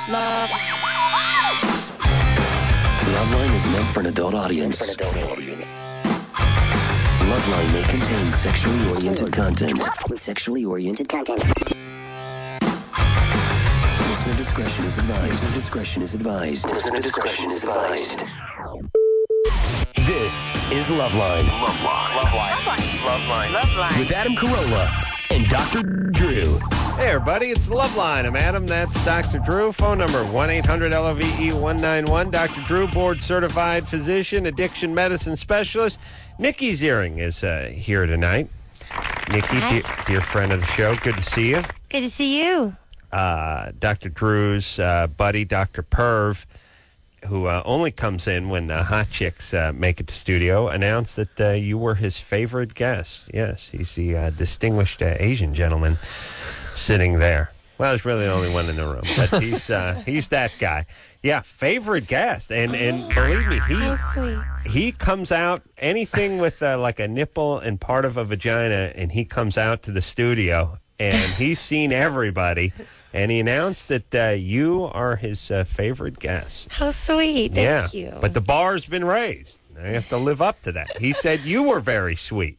Loveline is meant for an adult audience. Loveline may contain sexually oriented content. Listener discretion is advised. Listener discretion is advised. This is Loveline. Loveline. With Adam Carolla and Dr. Drew. Hey, everybody, it's Loveline. I'm Adam. That's Dr. Drew. Phone number 1-800-LOVE-191. Dr. Drew, board-certified physician, addiction medicine specialist. Nikki Ziering is here tonight. Nikki, dear friend of the show, good to see you. Good to see you. Dr. Drew's buddy, Dr. Perv, who only comes in when hot chicks make it to studio, announced that you were his favorite guest. Yes, he's the distinguished Asian gentleman sitting there. Well, there's really only one in the room, but he's that guy. Yeah, favorite guest, and believe me, he comes out anything with like a nipple and part of a vagina, and he comes out to the studio, and he's seen everybody. And he announced that you are his favorite guest. How sweet. Thank you. But the bar's been raised. I have to live up to that. He said you were very sweet.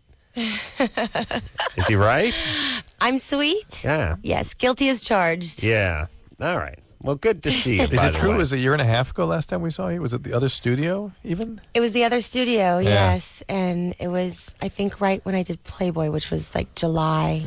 Is he right? I'm sweet? Yeah. Yes, guilty as charged. Yeah. All right. Well, good to see you. Is it true? It was a year and a half ago last time we saw you? Was it the other studio even? It was the other studio, yes. And it was, I think, right when I did Playboy, which was like July.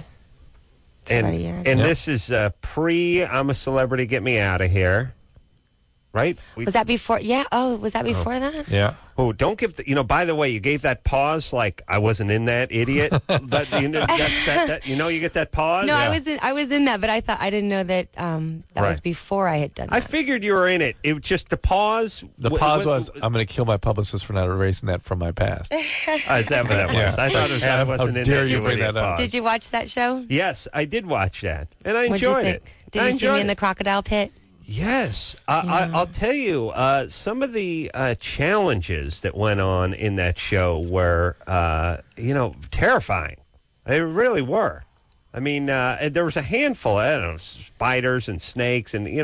And this is pre-I'm a Celebrity, Get Me Out of Here, right? Was that before? Yeah. Oh, was that before that? Yeah. Oh, don't give the, by the way, you gave that pause like I wasn't in that, idiot. But, you get that pause? No, yeah. I was in that, but I didn't know that was before I had done that. I figured you were in it. It was just the pause. The pause was, I'm going to kill my publicist for not erasing that from my past. Is that what that was? Yeah. I thought it was I wasn't in that. Did you watch that show? Yes, I did watch that. And I enjoyed it. Did you see me in the crocodile pit? Yes. I'll tell you, some of the challenges that went on in that show were, terrifying. They really were. I mean, there was a handful of, spiders and snakes and,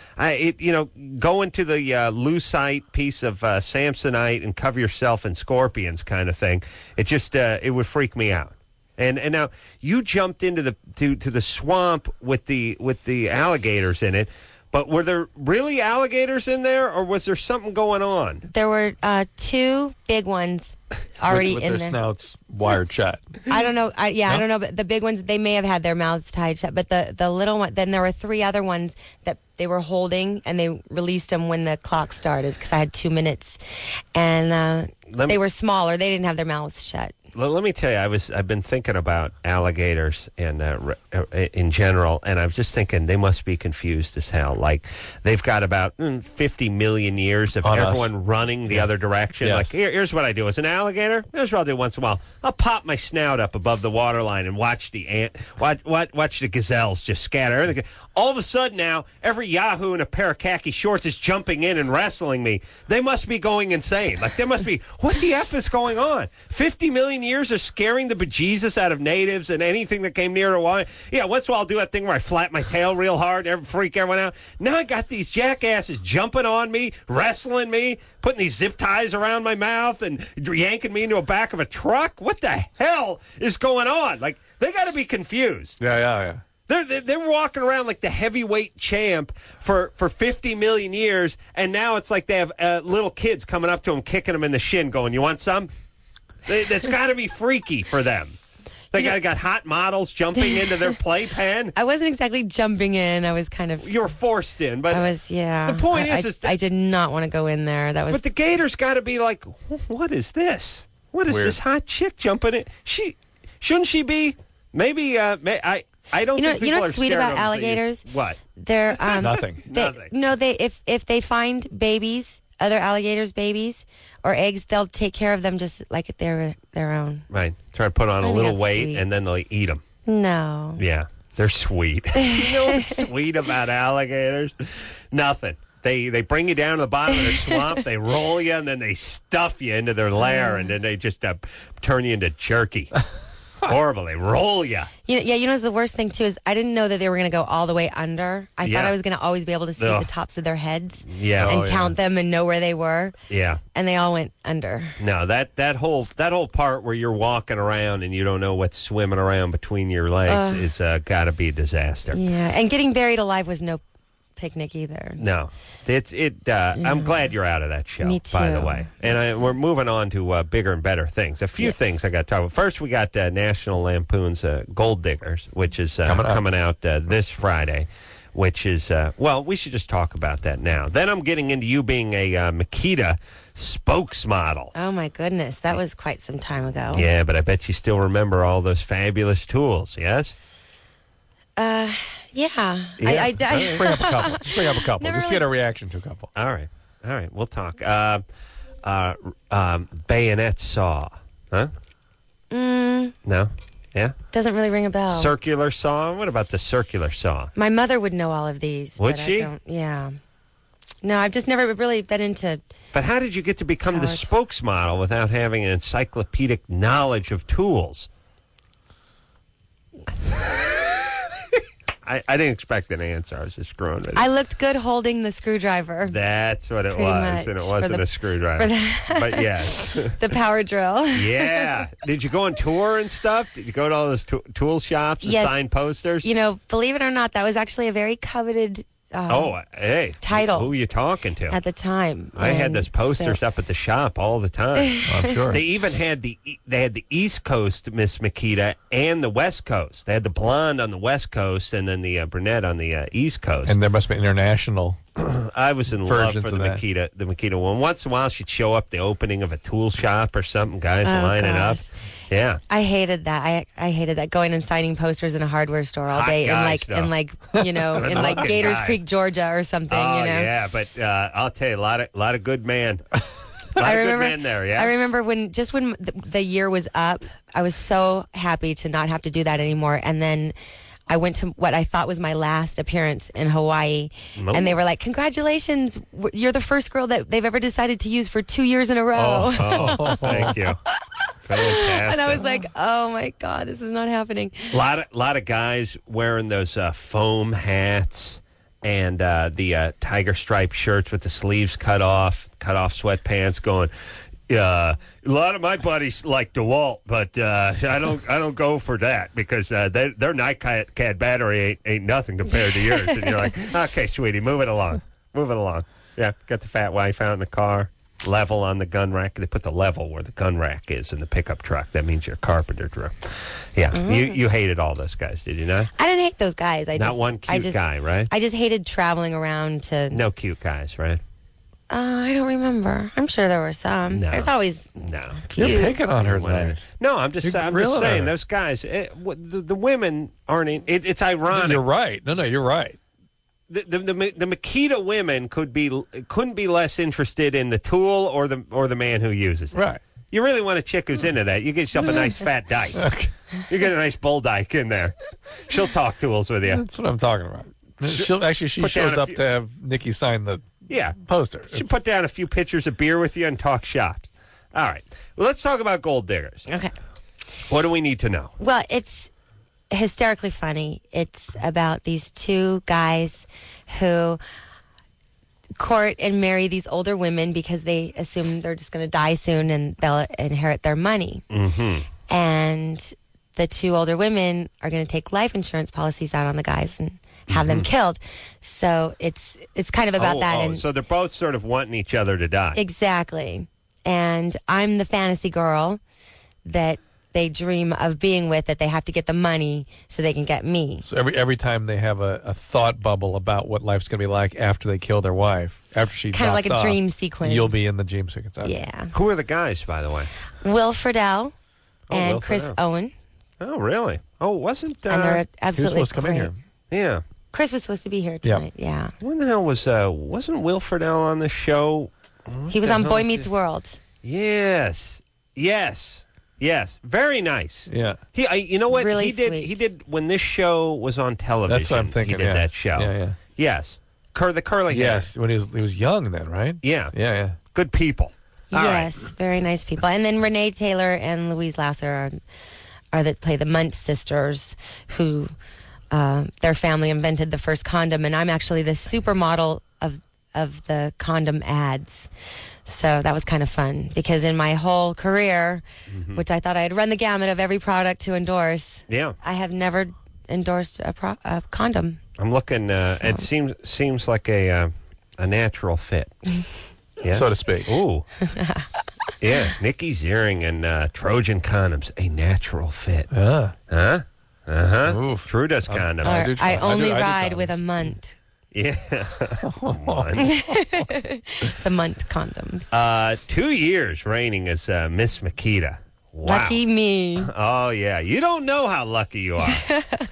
go into the lucite piece of Samsonite and cover yourself in scorpions kind of thing. It just, it would freak me out. And now you jumped into the swamp with the alligators in it. But were there really alligators in there, or was there something going on? There were two big ones already with in their there. Snouts wired shut. I don't know. I don't know. But the big ones, they may have had their mouths tied shut. But the little one, then there were three other ones that they were holding, and they released them when the clock started because I had 2 minutes, and they were smaller. They didn't have their mouths shut. Well, let me tell you, I've been thinking about alligators and in general, and I was just thinking they must be confused as hell. Like they've got about 50 million years of everyone running the other direction. Yes. Like here's what I do as an alligator. Here's what I'll do once in a while. I'll pop my snout up above the waterline and watch the watch the gazelles just scatter. Everything. All of a sudden now, every yahoo in a pair of khaki shorts is jumping in and wrestling me. They must be going insane. Like there must be what the F is going on? 50 million years of scaring the bejesus out of natives and anything that came near a water. Yeah, once in a while I'll do that thing where I flap my tail real hard, freak everyone out. Now I got these jackasses jumping on me, wrestling me, putting these zip ties around my mouth and yanking me into the back of a truck. What the hell is going on? Like, they got to be confused. Yeah. They're walking around like the heavyweight champ for 50 million years, and now it's like they have little kids coming up to them, kicking them in the shin, going, "You want some?" That's got to be freaky for them. They got hot models jumping into their playpen. I wasn't exactly jumping in. I was kind of... You were forced in, but... I was, yeah. The point is I did not want to go in there. That was... But the gators got to be like, what is this? What is this hot chick jumping in? Shouldn't she be... Maybe, I don't think people you know are what's sweet about alligators? What? They're... Nothing. No, if they find babies... Other alligators' babies or eggs, they'll take care of them just like they're their own. Right. Try to put on a little weight, and then they'll eat them. No. Yeah. They're sweet. You know what's sweet about alligators? Nothing. They bring you down to the bottom of their swamp, they roll you, and then they stuff you into their lair, and then they just turn you into jerky. Horrible. They roll you. You know, the worst thing, too, is I didn't know that they were going to go all the way under. I Yeah. thought I was going to always be able to see Ugh. the tops of their heads Yeah. and count them and know where they were. Yeah. And they all went under. No, that whole part where you're walking around and you don't know what's swimming around between your legs is got to be a disaster. Yeah, and getting buried alive was no picnic either. No, I'm glad you're out of that show. Me By the too. way, and we're moving on to bigger and better things. A few things I got to talk about. First, we got National Lampoon's Gold Diggers, which is coming out this Friday. Which is we should just talk about that now. Then I'm getting into you being a Makita spokesmodel. Oh, my goodness. That was quite some time ago. Yeah, but I bet you still remember all those fabulous tools. Yes. Yeah. Yeah. Bring up a couple. Just bring up a couple. Never Just really- get a reaction to a couple. All right. We'll talk. Bayonet saw. Huh? No. Yeah. Doesn't really ring a bell. Circular saw. What about the circular saw? My mother would know all of these. Would but she? I don't, yeah. No, I've just never really been into. But how did you get to become the College. spokesmodel without having an encyclopedic knowledge of tools? I didn't expect an answer. I was just screwing with it. I looked good holding the screwdriver, That's what it Pretty was, and much. it For wasn't the- a screwdriver. But yes. the power drill. Yeah. Did you go on tour and stuff? Did you go to all those tool shops and Yes. sign posters? You know, believe it or not, that was actually a very coveted Hey. title. Who are you talking to? at the time. I had And those posters so- up at the shop all the time. I'm sure. They even had the East Coast Miss Makita and the West Coast. They had the blonde on the West Coast and then the brunette on the East Coast. And there must be international. I was in love versions for of the that. Makita one. Once in a while, she'd show up the opening of a tool shop or something. Guys lining up. gosh. Yeah. I hated that. I hated that, going and signing posters in a hardware store all Hot day guys, in like you know in like Hot Gators guys. Creek, Georgia or something. Oh you know. yeah, but I'll tell you, a lot of good men. A lot of good men there. Yeah. I remember when the year was up, I was so happy to not have to do that anymore. And then I went to what I thought was my last appearance in Hawaii, Oh. and they were like, "Congratulations, you're the first girl that they've ever decided to use for 2 years in a row." Oh, thank you. Fantastic. And I was like, "Oh my God, this is not happening." A lot of guys wearing those foam hats and the tiger stripe shirts with the sleeves cut off sweatpants, going. A lot of my buddies like DeWalt, but I don't go for that because their NiCad battery ain't nothing compared to yours. And you're like, okay, sweetie, move it along. Yeah, got the fat wife out in the car. Level on the gun rack. They put the level where the gun rack is in the pickup truck. That means your carpenter drew. Yeah, you hated all those guys, did you not? I didn't hate those guys. Not one cute guy, right? I just hated traveling around to. No cute guys, right? I don't remember. I'm sure there were some. No. There's always No. You're picking on her Whatever. there. No, I'm just You're saying grilling her. those guys. The women aren't. It's ironic. You're right. No, you're right. The Makita women couldn't be less interested in the tool or the man who uses it. Right. You really want a chick who's into that? You get yourself a nice fat dyke. Okay. You get a nice bull dyke in there. She'll talk tools with you. That's what I'm talking about. She Put down shows a up few- to have Nikki sign the Yeah. poster. She'll put down a few pitchers of beer with you and talk shops. All right. Well, let's talk about gold diggers. okay. What do we need to know? Well, it's hysterically funny. It's about these two guys who court and marry these older women because they assume they're just going to die soon and they'll inherit their money. Mm-hmm. And the two older women are going to take life insurance policies out on the guys and have them killed. So it's kind of about that. And so they're both sort of wanting each other to die. exactly. And I'm the fantasy girl that they dream of being with, that they have to get the money so they can get me. So every time they have a thought bubble about what life's going to be like after they kill their wife, after she Kind of drops like a off, dream sequence. You'll be in the dream sequence. Okay. Yeah. Who are the guys, by the way? Will Friedle and Will Chris Friedle. Owen. Oh, really? Oh, wasn't And they're He was absolutely supposed to come in great. here. yeah? Chris was supposed to be here Yeah. tonight. Yeah. When the hell wasn't Will Friedle on the show? He was the on hell Boy is Meets it? World. Yes. Very nice. Yeah. You know what Really he did? sweet. He did when this show was on television. That's what I'm thinking. He did yeah. that show. Yeah. Yes. The curly hair. Yes. When he was young then, right? Yeah. Yeah. Good people. All right. Yes, very nice people. And then Renee Taylor and Louise Lasser that play the Munt sisters, who their family invented the first condom, and I'm actually the supermodel of the condom ads. So that was kind of fun, because in my whole career, which I thought I had run the gamut of every product to endorse, I have never endorsed a condom. I'm looking. It seems like a natural fit, so to speak. Ooh, yeah. Nikki Ziering and Trojan condoms, a natural fit. Oof. True does condoms. I only ride with a Munt. Yeah. The Munt condoms. 2 years reigning as Miss Makita. Wow. Lucky me. Oh, yeah. You don't know how lucky you are.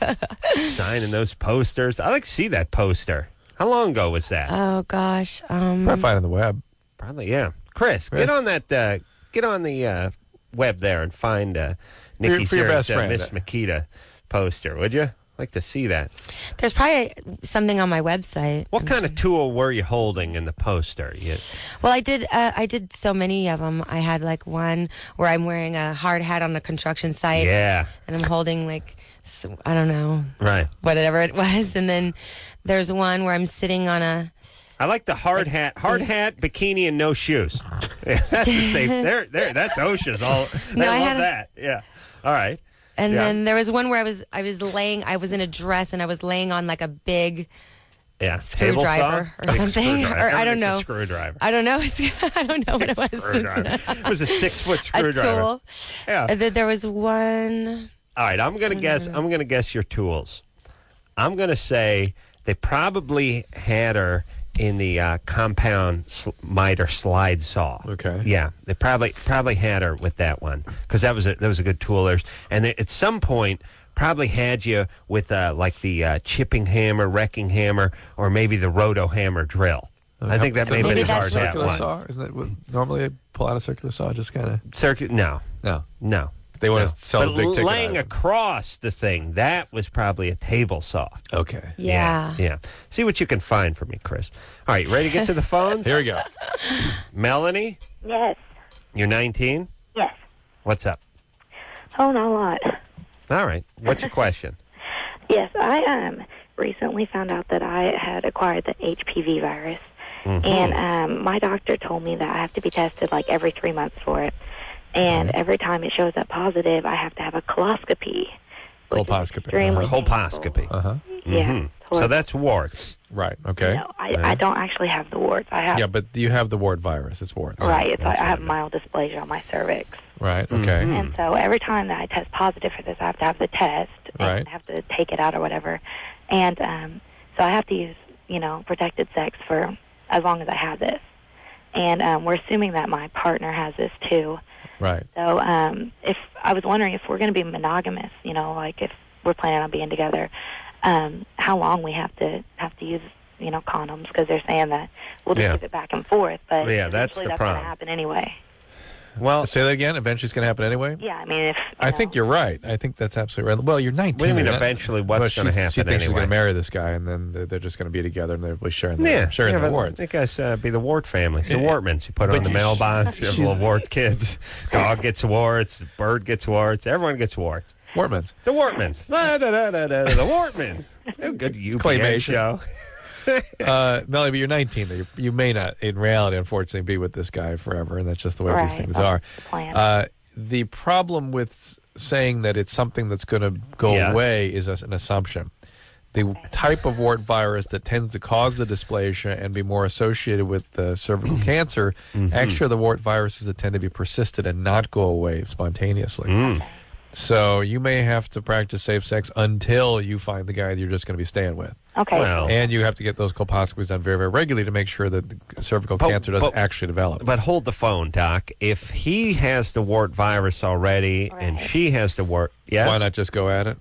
Signing those posters. I'd like to see that poster. How long ago was that? Oh, gosh. Probably find it on the web. Probably, yeah. Chris, get on that. Get on the web there and find Nikki Ziering's Miss Makita poster, would you? Like to see that. There's probably something on my website. What kind of tool were you holding in the poster? Well, I did so many of them. I had like one where I'm wearing a hard hat on a construction site. Yeah. And I'm holding like, I don't know. Right. Whatever it was. And then there's one where I'm sitting on a... I like the hard hat, bikini, and no shoes. That's the safe. There. That's OSHA's. I love that. Yeah. All right. And then there was one where I was in a dress and I was laying on like a big screwdriver or something. Or I don't know. Screwdriver. I don't know. I don't know what it was. It was a 6-foot screwdriver. A tool. Yeah. And then there was one. All right, I'm gonna guess your tools. I'm gonna say they probably had her in the compound miter slide saw. Okay. Yeah, they probably had her with that one, because that was a good tool. And they, at some point, probably had you with like the chipping hammer, wrecking hammer, or maybe the roto hammer drill. I think that may have been his hard hat one. Saw? Isn't that what normally they pull out a circular saw? Just kind of No. They want to sell the big ticket. Laying across the thing, that was probably a table saw. Okay. Yeah. See what you can find for me, Chris. All right, ready to get to the phones? Here we go. Melanie? Yes. You're 19? Yes. What's up? Oh, not a lot. All right. What's your question? Yes, I recently found out that I had acquired the HPV virus. And my doctor told me that I have to be tested like every 3 months for it. And every time it shows up positive, I have to have a colposcopy. Colposcopy. Colposcopy. Yeah. So that's warts. Right. Okay. No, I don't actually have the warts. I have. Yeah, but you have the wart virus. It's warts. Right. I have mild dysplasia on my cervix. Right. Okay. And so every time that I test positive for this, I have to have the test. Right. And I have to take it out or whatever. And so I have to use, protected sex for as long as I have this. And we're assuming that my partner has this too. Right. So if I was wondering if we're going to be monogamous, like if we're planning on being together, how long we have to use, condoms, because they're saying that we'll just give it back and forth. But that's the problem. Going to happen anyway. Well, say that again. Eventually, it's going to happen anyway. Yeah, I mean, I think you're right. I think that's absolutely right. Well, you're 19. What do you mean eventually? What's going to happen? She thinks anyway? she's going to marry this guy, and then they're just going to be together, and they'll be sharing the warts. I guys be the wart family. It's the Wartmans. You put it on the mailbox. You have little wart kids. Dog gets warts. Bird gets warts. Everyone gets warts. Wartmans. The Wartmans. The Wartmans. It's a good UPN show. Melanie, but you're 19. You may not, in reality, unfortunately, be with this guy forever, and that's just the way these things are. The problem with saying that it's something that's going to go away is an assumption. The type of wart virus that tends to cause the dysplasia and be more associated with the cervical cancer, actually, the wart viruses that tend to be persistent and not go away spontaneously. So you may have to practice safe sex until you find the guy that you're just going to be staying with. Okay. Well, and you have to get those colposcopies done very, very regularly to make sure that the cervical cancer doesn't actually develop. But hold the phone, Doc. If he has the wart virus already and she has the wart, why not just go at it?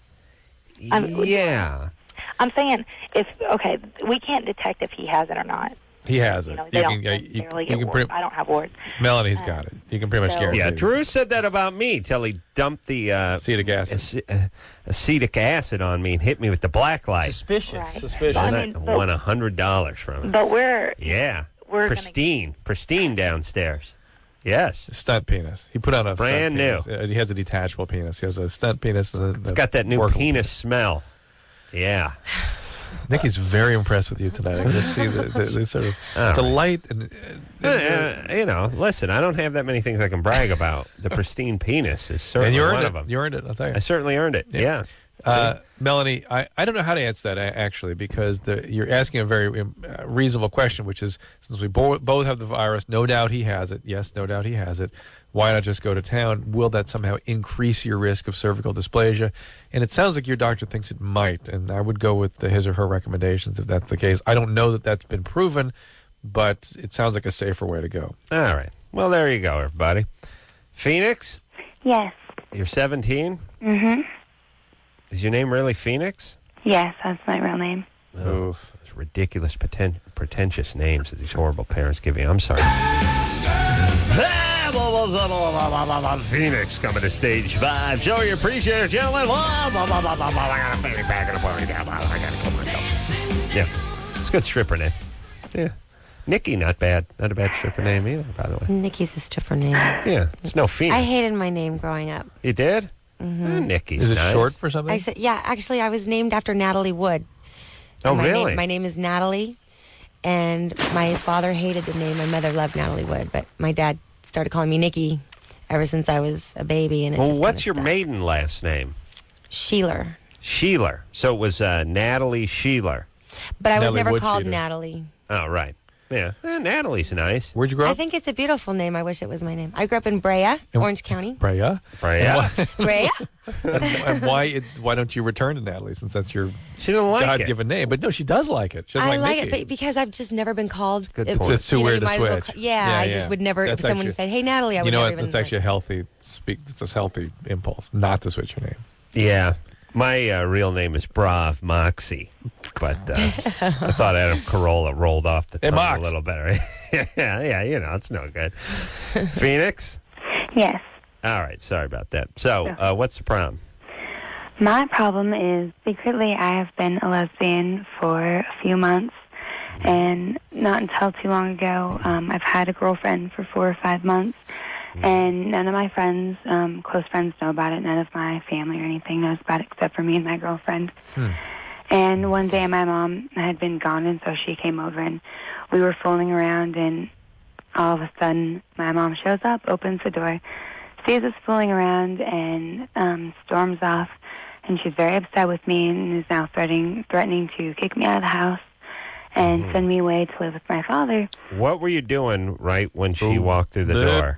Yeah. I'm saying we can't detect if he has it or not. He has it. They don't necessarily get warts. I don't have warts. Melanie's got it. You can pretty much guarantee. Yeah, Drew said that about me till he dumped the acetic acid. Acetic acid on me and hit me with the black light. Suspicious. I won $100 from it. But we're pristine downstairs. Yes. Stunt penis. He put on a brand new. He has a detachable penis. He has a stunt penis. It's got that new penis smell. Yeah. Nikki's very impressed with you tonight. I can just see the sort of delight. Listen, I don't have that many things I can brag about. The pristine penis is certainly one of them. You earned it, I'll tell you. I certainly earned it, yeah. Melanie, I don't know how to answer that, actually, because you're asking a very reasonable question, which is, since we both have the virus, no doubt he has it. Yes, no doubt he has it. Why not just go to town? Will that somehow increase your risk of cervical dysplasia? And it sounds like your doctor thinks it might, and I would go with his or her recommendations if that's the case. I don't know that that's been proven, but it sounds like a safer way to go. All right. Well, there you go, everybody. Phoenix? Yes. You're 17? Mm-hmm. Is your name really Phoenix? Yes, that's my real name. Oh, those ridiculous, pretentious names that these horrible parents give you. I'm sorry. Phoenix coming to stage 5. Show you appreciate it, gentlemen. I got a fanny pack and a ponytail. I got to kill myself. Yeah. It's a good stripper name. Yeah. Nikki, not bad. Not a bad stripper name either, by the way. Nikki's a stripper name. Yeah. It's no Phoenix. I hated my name growing up. You did? Mm-hmm. Nikki's Is it nice. short for something? Actually, I was named after Natalie Wood. Oh, really? My name is Natalie, and my father hated the name. My mother loved Natalie Wood, but my dad started calling me Nikki ever since I was a baby. And what's your maiden last name? Sheeler. Sheeler. So it was Natalie Sheeler. But I was Natalie never Wood called Sheeler. Natalie. Oh, right. Yeah. Natalie's nice. Where'd you grow up? I think it's a beautiful name. I wish it was my name. I grew up in Brea, Orange County. Brea? Brea. Brea? And why don't you return to Natalie, since that's your She didn't like God-given name? But no, she does like it. She doesn't I like Nikki. it but because I've just never been called. Good point. It's too weird to switch. I just would never. That's If someone actually- said, "Hey, Natalie," I would You know never what? even. It's actually a healthy It's a healthy impulse not to switch your name. Yeah. My real name is Brav Moxie, but I thought Adam Carolla rolled off the tongue a little better. yeah, it's no good. Phoenix? Yes. All right, sorry about that. So, what's the problem? My problem is, secretly, I have been a lesbian for a few months, and not until too long ago, I've had a girlfriend for 4 or 5 months, and none of my friends, close friends, know about it. None of my family or anything knows about it except for me and my girlfriend. And one day my mom had been gone, and so she came over, and we were fooling around, and all of a sudden my mom shows up, opens the door, sees us fooling around, and storms off. And she's very upset with me and is now threatening to kick me out of the house and send me away to live with my father. What were you doing right when she walked through the door?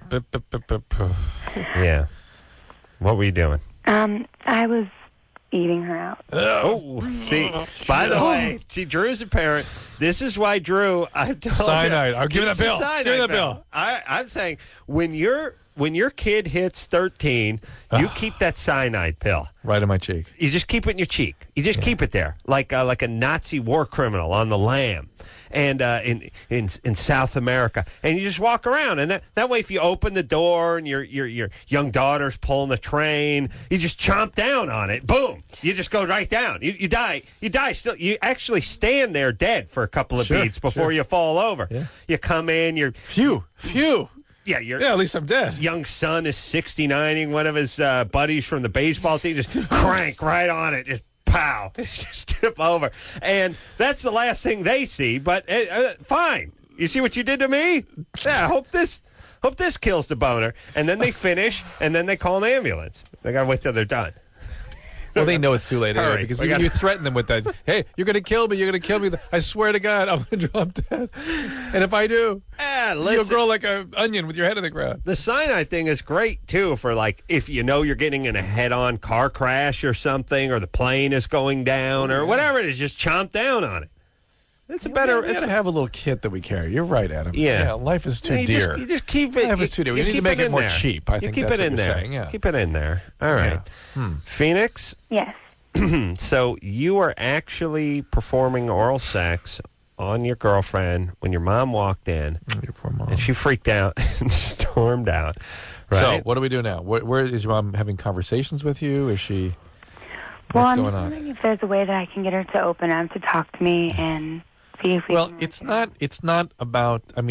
Yeah. What were you doing? I was eating her out. Oh, see, by the way, Drew's a parent. This is why Drew, I told Cyanide. you. I'll give me that bill. Give me that bill. I'm saying, when your kid hits 13, you keep that cyanide pill. Right in my cheek. You just keep it in your cheek. You just keep it there, like a Nazi war criminal on the lam, and in South America, and you just walk around, and that way, if you open the door and your young daughter's pulling the train, you just chomp down on it. Boom! You just go right down. You die. Still, you actually stand there dead for a couple of beats before you fall over. Yeah. You come in. You're phew. Yeah, at least I'm dead. Young son is 69ing one of his buddies from the baseball team. Just crank right on it. Just pow. Just tip over. And that's the last thing they see. But fine. You see what you did to me? Yeah, I hope this kills the boner. And then they finish, and then they call an ambulance. They got to wait till they're done. Well, they know it's too late anyway, because you threaten them with that. Hey, you're going to kill me. You're going to kill me. I swear to God, I'm going to drop dead. And if I do, you'll grow like an onion with your head in the ground. The cyanide thing is great, too, for like if you know you're getting in a head-on car crash or something, or the plane is going down, or whatever it is, just chomp down on it. It's a better. We got to have a little kit that we carry. You're right, Adam. Yeah, life is too dear. You just keep it. Life is too dear. We need to make it more cheap. I think keep that's it in what you're there. saying, yeah. Keep it in there. All right. Phoenix. Yes. So you are actually performing oral sex on your girlfriend when your mom walked in, your poor mom, and she freaked out and stormed out. Right? So what do we do now? Where is your mom having conversations with you? Is she? Well, What's I'm going on? wondering if there's a way that I can get her to open up, to talk to me, and see if we. Well, can it's not about. I mean,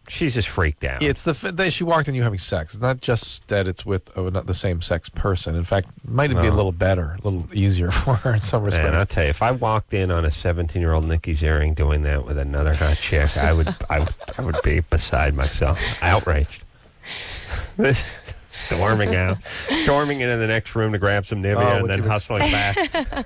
She's just freaked out. It's that she walked in you having sex. It's not just that it's with not the same sex person. In fact, it might be a little better, a little easier for her in some respects. Man, I'll tell you, if I walked in on a 17-year-old Nikki Ziering doing that with another hot chick, I would be beside myself, outraged. Storming into the next room to grab some Nivea and then hustling back.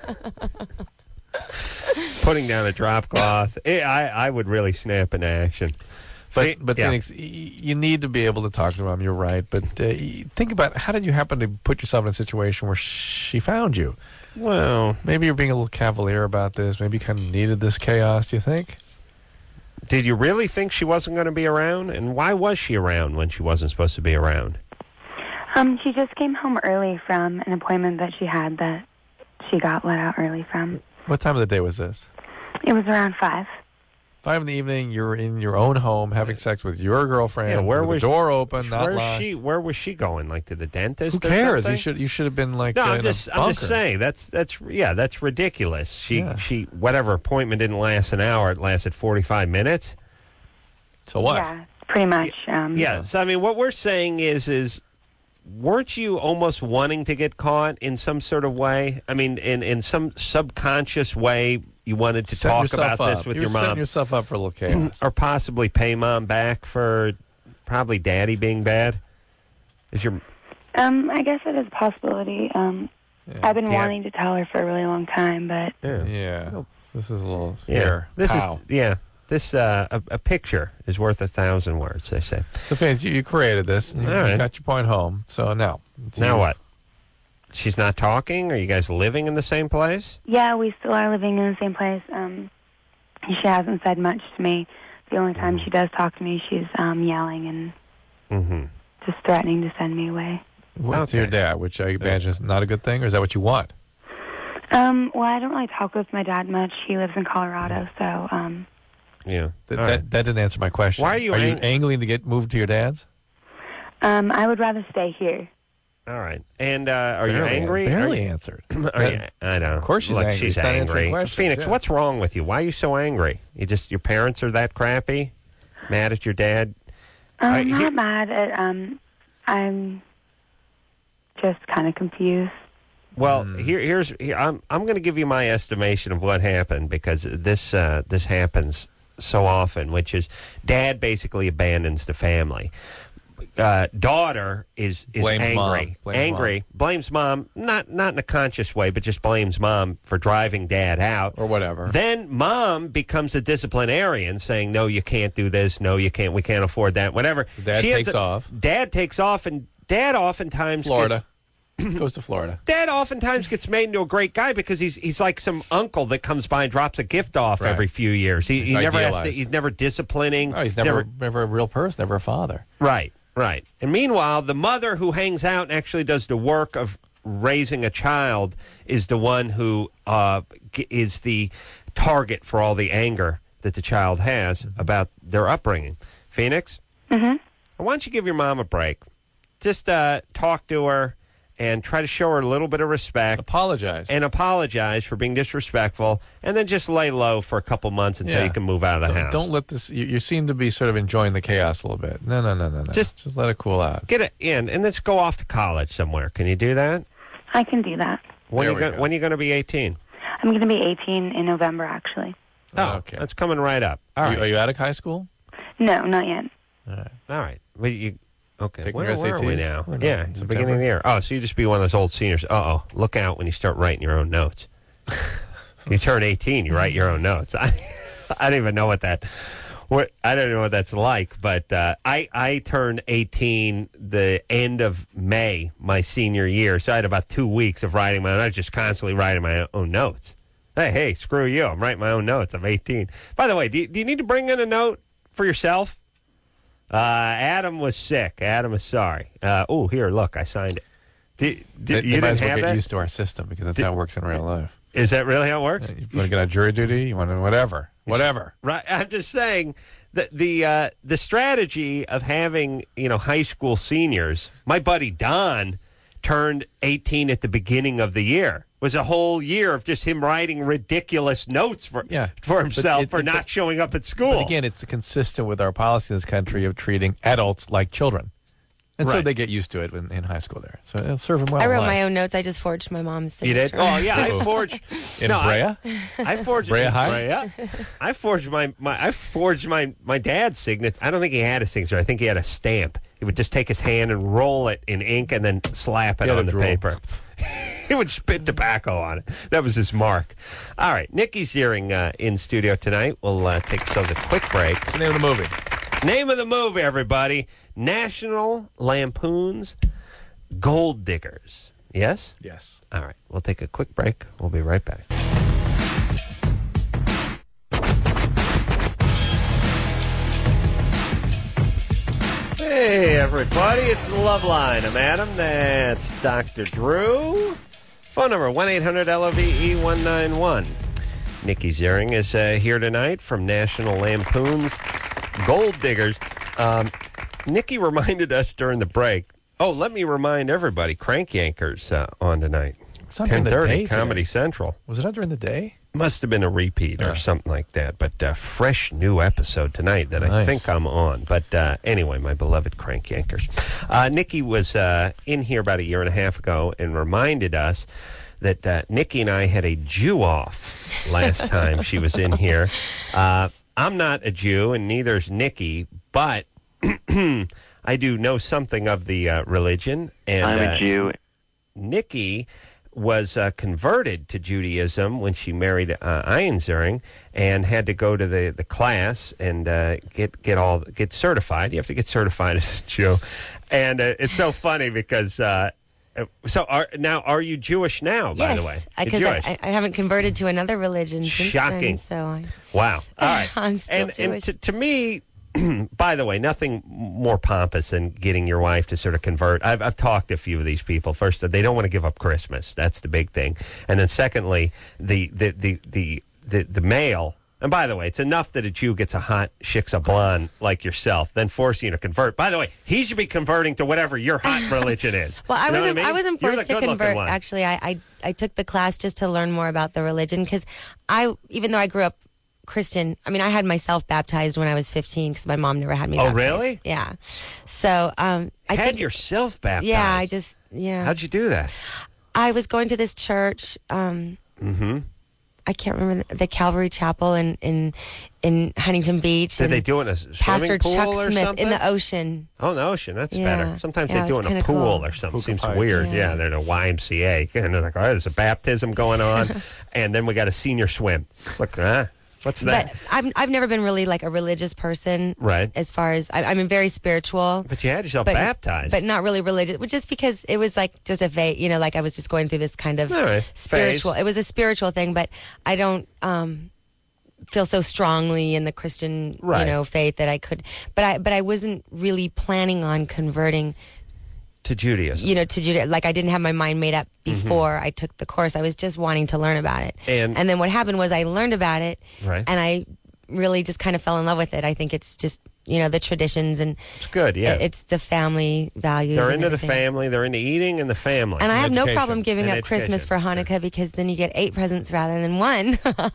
Putting down a drop cloth. I would really snap into action. But Phoenix, you need to be able to talk to Mom. You're right. But think about, how did you happen to put yourself in a situation where she found you? Well, maybe you're being a little cavalier about this. Maybe you kind of needed this chaos, do you think? Did you really think she wasn't going to be around? And why was she around when she wasn't supposed to be around? She just came home early from an appointment that she had that she got let out early from. What time of the day was this? It was around 5. 5 in the evening, you're in your own home having sex with your girlfriend. Yeah, where was the door open, not locked. Where was she going? Like to the dentist? Who cares? Or something? You should have been like. No, I'm just saying that's ridiculous. She whatever appointment didn't last an hour, it lasted 45 minutes. So what? Yeah, pretty much. So I mean, what we're saying is. Weren't you almost wanting to get caught in some sort of way? I mean, in some subconscious way, you wanted to talk about this with your mom. Setting yourself up for a little chaos. Or possibly pay Mom back for probably Daddy being bad? I guess it is a possibility. I've been wanting to tell her for a really long time, but... Yeah. This is a little... Here. This a picture is worth 1,000 words, they say. So, fans, you created this. You got your point home. So now what? She's not talking? Are you guys living in the same place? Yeah, we still are living in the same place. She hasn't said much to me. The only time she does talk to me, she's yelling and just threatening to send me away. To your dad, which I imagine is not a good thing, or is that what you want? Well, I don't really talk with my dad much. He lives in Colorado, so... That didn't answer my question. Why are you angling to get moved to your dad's? I would rather stay here. All right. And are you angry? Barely answered. I know. Of course she's angry. She's angry. Phoenix, what's wrong with you? Why are you so angry? Your parents are that crappy? Mad at your dad? I'm not mad at... I'm just kind of confused. Well, here I'm going to give you my estimation of what happened, because this happens so often, which is Dad basically abandons the family. Daughter is angry, blames Mom, not in a conscious way, but just blames Mom for driving Dad out or whatever. Then Mom becomes a disciplinarian, saying, "No, you can't do this. No, you can't. We can't afford that. Whatever." Dad takes off, and Dad oftentimes Florida. Goes to Florida. Dad oftentimes gets made into a great guy because he's like some uncle that comes by and drops a gift off every few years. He never has to, he's never disciplining. Oh, he's never a real person, never a father. Right. And meanwhile, the mother who hangs out and actually does the work of raising a child is the one who is the target for all the anger that the child has about their upbringing. Phoenix? Mm-hmm. Why don't you give your mom a break? Just talk to her and try to show her a little bit of respect. Apologize for being disrespectful, and then just lay low for a couple months until you can move out of the house. Don't let this... You seem to be sort of enjoying the chaos a little bit. No. Just let it cool out. Get it in, and let's go off to college somewhere. Can you do that? I can do that. When are you going to be 18? I'm going to be 18 in November, actually. Oh, okay. That's coming right up. All right. Are you out of high school? No, not yet. All right. Well, okay, where are we now? It's the beginning of the year. Oh, so you just be one of those old seniors. Look out when you start writing your own notes. You turn 18, you write your own notes. I don't even know I don't know what that's like, but I turned 18 the end of May, my senior year, so I had about 2 weeks of writing my own. I was just constantly writing my own notes. Hey, screw you. I'm writing my own notes. I'm 18. By the way, do you need to bring in a note for yourself? Adam was sick. Adam is sorry. Here, look, I signed it. You might as well get used to our system, because that's how it works in real life. Is that really how it works? You want to get on jury duty? You want to whatever. Right. I'm just saying that the strategy of having high school seniors. My buddy Don turned 18 at the beginning of the year. was a whole year of just him writing ridiculous notes for himself for not showing up at school. But again, it's consistent with our policy in this country of treating adults like children. And so they get used to it in high school there. So it'll serve them well. I wrote my own notes. I just forged my mom's signature. You did? Oh, yeah. I forged. In Brea? I forged. Brea High? Brea. I forged my dad's signature. I don't think he had a signature. I think he had a stamp. He would just take his hand and roll it in ink and then slap it on the paper. He would spit tobacco on it. That was his mark. All right. Nikki Ziering in studio tonight. We'll take ourselves a quick break. What's the name of the movie? Name of the movie, everybody. National Lampoon's Gold Diggers. Yes? Yes. All right. We'll take a quick break. We'll be right back. Hey, everybody. It's the Love Line. I'm Adam. That's Dr. Drew. Phone number, 1-800-LOVE-191. Nikki Ziering is here tonight from National Lampoon's Gold Diggers. Nikki reminded us during the break. Oh, let me remind everybody, Crank Yankers on tonight. 10:30, Comedy Central. Was it on during the day? Must have been a repeat or something like that. But fresh new episode tonight that I think I'm on. But anyway, my beloved Crank Yankers. Nikki was in here about a year and a half ago and reminded us that Nikki and I had a Jew off last time she was in here. I'm not a Jew, and neither is Nikki, but I do know something of the religion. And I'm a Jew. Nikki was converted to Judaism when she married Ian Ziering and had to go to the class and get certified. You have to get certified as a Jew. And it's so funny because... are you Jewish now, by the way? Yes, because I haven't converted to another religion since Shocking. then. Wow. All right. I'm still Jewish. And to me, by the way, nothing more pompous than getting your wife to sort of convert. I've talked to a few of these people. First, they don't want to give up Christmas. That's the big thing. And then secondly, the male... And by the way, it's enough that a Jew gets a hot shiksa blonde like yourself, then forcing you to convert. By the way, he should be converting to whatever your hot religion is. Well, I wasn't forced to convert. One. Actually, I took the class just to learn more about the religion because even though I grew up Christian, I mean, I had myself baptized when I was 15 because my mom never had me baptized. Oh, really? Yeah. So I had yourself baptized? Yeah, How'd you do that? I was going to this church. I can't remember the Calvary Chapel in Huntington Beach. Did they do it in a swimming Pastor pool Chuck or Smith something? In the ocean. Oh, in the ocean. That's better. Sometimes they do it in a pool or something. Seems weird. Yeah, they're in a YMCA. And they're like, all right, there's a baptism going on. And then we got a senior swim. It's like, what's that? But I've never been really like a religious person. Right. As far as, I'm very spiritual. But you had yourself baptized. But not really religious. Just because it was like just a faith, like I was just going through this kind of spiritual. It was a spiritual thing, but I don't feel so strongly in the Christian, faith that I could. But I wasn't really planning on converting to Judaism. To Judaism. Like I didn't have my mind made up before I took the course. I was just wanting to learn about it. And then what happened was I learned about it, and I really just kind of fell in love with it. I think it's just, the traditions and it's good, yeah. It's the family values. They're into the family. They're into eating and the family. And I have no problem giving up Christmas for Hanukkah because then you get 8 presents rather than 1.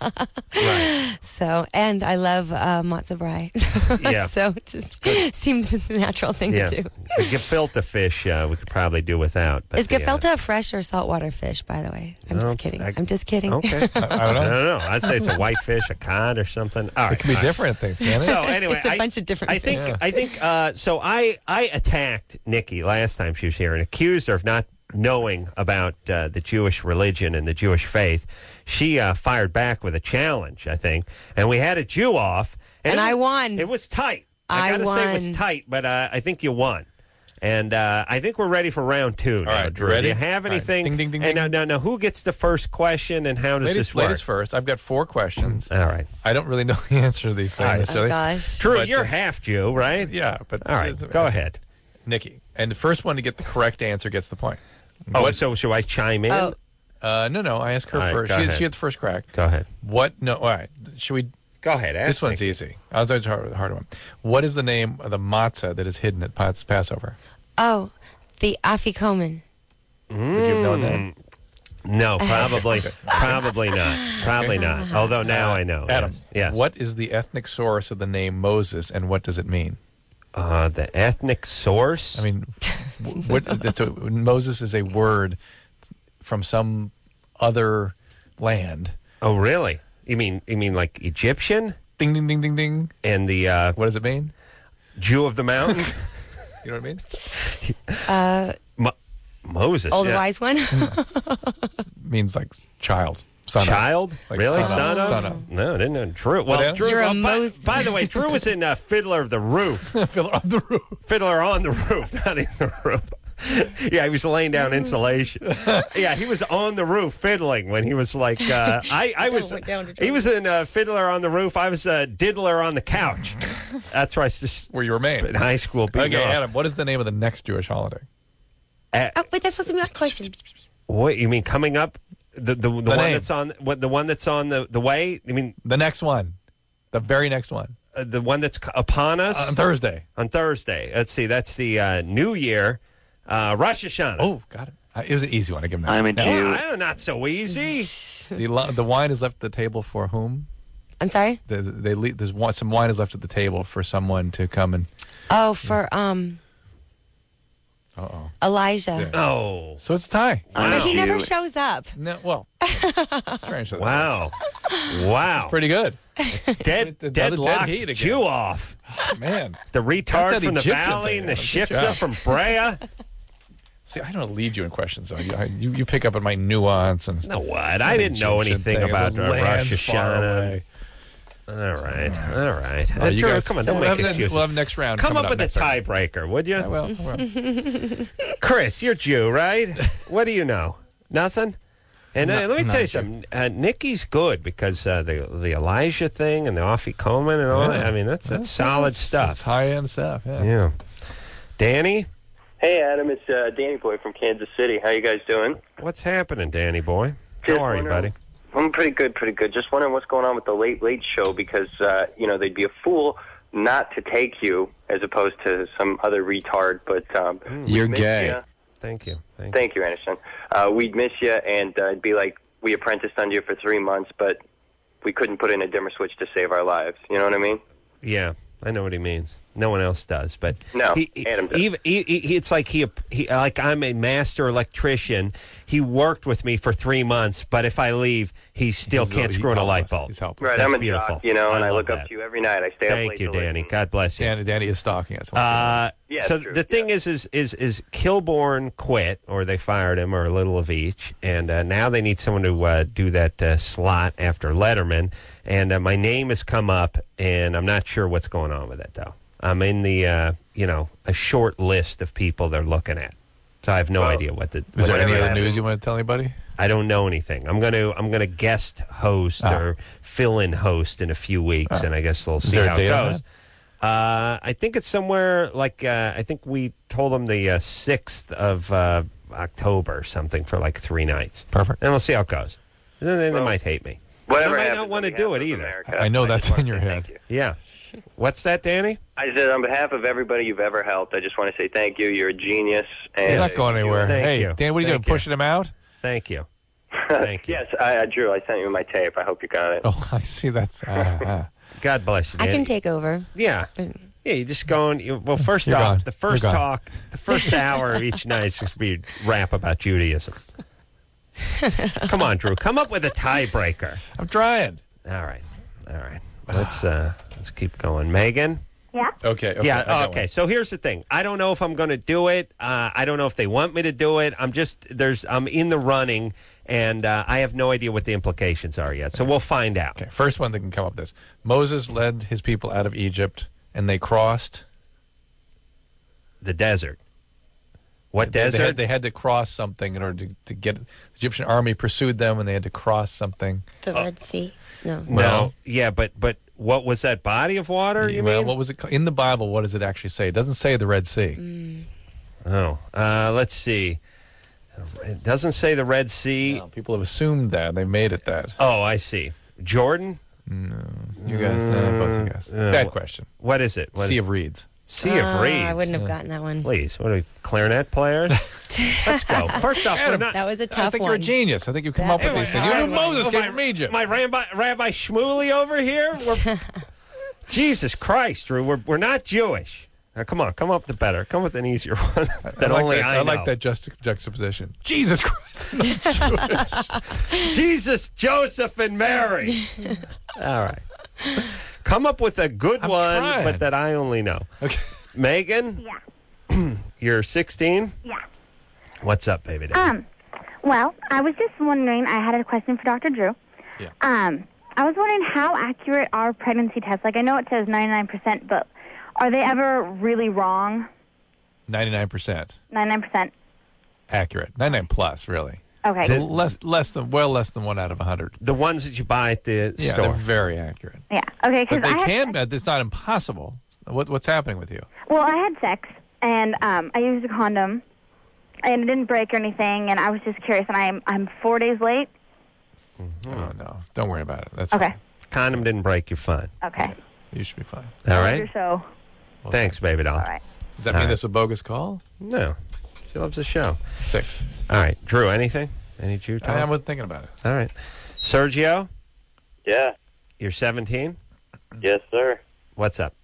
Right. So, and I love matzo brie. Yeah. So it just seemed the natural thing to do. The gefilte fish we could probably do without. But is gefilte a fresh or saltwater fish, by the way? I'm just kidding. I'm just kidding. Okay. I don't know. I'd say it's a white fish, a cod or something. All right. It can be different things, can't it? So anyway, it's a bunch of different things. I think so I attacked Nikki last time she was here and accused her of not knowing about the Jewish religion and the Jewish faith. She fired back with a challenge, I think, and we had a Jew off. And I won. It was tight. I got to say it was tight, but I think you won. And I think we're ready for round 2. Now, all right, Drew. ready? Do you have anything? Right. Ding, ding, ding, and ding. Now, who gets the first question, and how does this work? Ladies first. I've got 4 questions. All right. I don't really know the answer to these things. Oh, gosh. Drew, you're half Jew, right? Yeah, but... All right, go ahead. Nikki. And the first one to get the correct answer gets the point. So should I chime in? No. I asked her first. She had the first crack. Go ahead. No, all right. Should we... Go ahead. This one's easy. I'll do the harder one. What is the name of the matzah that is hidden at Passover? Oh, the afikomen. Would you have known that? No, probably not. Probably not. Although now I know. Adam, yes. What is the ethnic source of the name Moses, and what does it mean? The ethnic source? I mean, Moses is a word from some other land. Oh, really? You mean like Egyptian? Ding, ding, ding, ding, ding. And the what does it mean? Jew of the mountain? You know what I mean? Moses. Old wise one? Means like child. Son child? Of. Like really? Son of? No, I didn't know. Drew. Well, Drew. You're a by the way, Drew was in Fiddler of the Roof. Fiddler on the Roof. Fiddler on the Roof, not in the roof. Yeah, he was laying down insulation. Yeah, he was on the roof fiddling when he was like, I was. He was in Fiddler on the Roof. I was Diddler on the Couch. That's where I just where you remain in high school. Okay, Adam, what is the name of the next Jewish holiday? Wait, that's supposed to be my question. What you mean coming up? The one name. that's on the one that's on the way? You mean the next one, the very next one, the one that's upon us on Thursday. On Thursday, let's see. That's the New Year, Rosh Hashanah. Oh, got it. It was an easy one. I give him that. I'm a Jew. Not so easy. The wine is left at the table for whom? I'm sorry. Some wine is left at the table for someone to come and. Oh, for Elijah. Yeah. Oh, so it's a tie. But he never shows up. No, well, strange. Wow. It's pretty good. Deadlocked Jew off. Oh, man, the retard from the valley and the shipsa from Brea. See, I don't lead you in questions, though. You pick up on my nuance and. No, what? I didn't know anything about Rosh Hashanah. All right. You guys, come on, don't make excuses. We'll have next round. Come up with a tiebreaker, would you? I will. Chris, you're Jew, right? What do you know? Nothing? And let me tell you something. Nikki's good because the Elijah thing and the Offie Coleman and all that. I mean, that's solid stuff. It's high-end stuff, yeah. Danny? Hey, Adam. It's Danny Boy from Kansas City. How you guys doing? What's happening, Danny Boy? How are you, buddy? I'm pretty good. Just wondering what's going on with the Late Late Show because, they'd be a fool not to take you as opposed to some other retard. But you're gay. Thank you, Anderson. We'd miss you, and it'd be like we apprenticed under you for 3 months, but we couldn't put in a dimmer switch to save our lives. You know what I mean? Yeah, I know what he means. No one else does, but no, Adam does. It's like he like I'm a master electrician. He worked with me for 3 months, but if I leave, he still can't screw in a light bulb. He's helping. Right, That's I'm a beautiful. jock, and I look up to you every night. I stay up late. Thank you, Danny. God bless you. Danny is stalking us. So the thing is Kilborn quit, or they fired him, or a little of each, and now they need someone to do that slot after Letterman. And my name has come up, and I'm not sure what's going on with it, though. I'm in the, a short list of people they're looking at. So I have no idea what the. Is there any other news you want to tell anybody? I don't know anything. I'm gonna guest host or fill-in host in a few weeks, and I guess they'll see how it goes. I think it's somewhere like I think we told them the 6th of October or something for like 3 nights. Perfect. And we'll see how it goes. Then they might hate me. Whatever. I might not want to do it either. I know that's in your head. Yeah. What's that, Danny? I said on behalf of everybody you've ever helped, I just want to say thank you. You're a genius. And you're not going anywhere. Thank you. Dan, what are you doing? Pushing him out? Thank you. Thank you. Yes, Drew, I sent you my tape. I hope you got it. Oh, I see. That's. God bless you, Danny. I can take over. Yeah. Yeah, you just going. Well, first You're off, gone. the first talk, the first hour of each night is just to be rap about Judaism. Come on, Drew. Come up with a tiebreaker. I'm trying. All right. Let's keep going. Megan? Yeah? Okay. Yeah, okay. So here's the thing. I don't know if I'm going to do it. I don't know if they want me to do it. I'm in the running, and I have no idea what the implications are yet. So we'll find out. Okay. First one that can come up with this. Moses led his people out of Egypt, and they crossed the desert. What desert? They had to cross something in order to get. The Egyptian army pursued them, and they had to cross something. The Red Sea? No. Well, yeah, but what was that body of water, you mean? What was it in the Bible? What does it actually say? It doesn't say the Red Sea. Oh, let's see. It doesn't say the Red Sea. No, people have assumed that. They made it that. Oh, I see. Jordan? No. You guys, both you guys. Bad question. What is it? Sea of Reeds. Sea of Reeds. I wouldn't have gotten that one. Please, what are we, clarinet players? Let's go. First off, we're not. That was a tough one. I think you're a genius. I think you come up with these things. You knew Moses came from Egypt. My Rabbi Shmuley over here? Jesus Christ, Drew. We're not Jewish. Now, come on. Come up with better. Come with an easier one than only I know. I like that juxtaposition. Jesus Christ. Jesus, Joseph, and Mary. All right. Come up with a good one, trying. but that I only know. Okay. Megan? Yeah. You're 16? Yeah. What's up, baby? Well, I was just wondering, I had a question for Dr. Drew. Yeah. I was wondering how accurate are pregnancy tests? Like, I know it says 99%, but are they ever really wrong? 99%. 99%. Accurate. 99 plus, really. Okay. So less than 1 out of 100. The ones that you buy at the Yeah, store. they're very accurate. Yeah. Okay. But they can. It's not impossible. What's happening with you? Well, I had sex, and I used a condom, and it didn't break or anything, and I was just curious, and I'm 4 days late. Mm-hmm. Oh, no. Don't worry about it. That's okay. fine. Condom didn't break, you're fine. Okay. You should be fine. All right? Your show. Well, Thanks, baby doll. All right. Does that mean this is a bogus call? No. She loves the show. 6. All right. Drew, anything? Any Jew talk? I wasn't thinking about it. All right. Sergio, Yeah. you're 17? Yes, sir. What's up?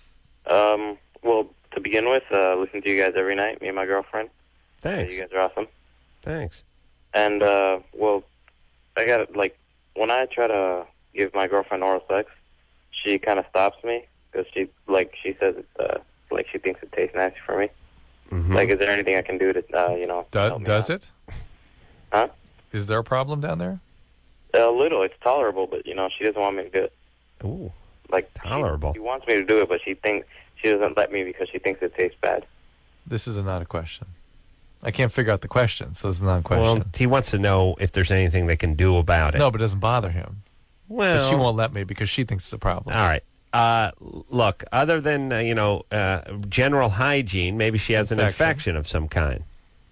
Well, to begin with, listen to you guys every night, me and my girlfriend. Thanks. You guys are awesome. Thanks. And, well, I got, like, when I try to give my girlfriend oral sex, she kind of stops me because she says it's, like, she thinks it tastes nasty for me. Mm-hmm. Like, is there anything I can do to, help me Does out? it? Huh? Is there a problem down there? A little. It's tolerable, but, she doesn't want me to do it. Ooh. Like, Tolerable. She wants me to do it, but she doesn't let me because she thinks it tastes bad. This is not a question. I can't figure out the question, so it's not a question. Well, he wants to know if there's anything they can do about it. No, but it doesn't bother him. Well, But she won't let me because she thinks it's a problem. All right. Look, other than, general hygiene, maybe she has an infection of some kind.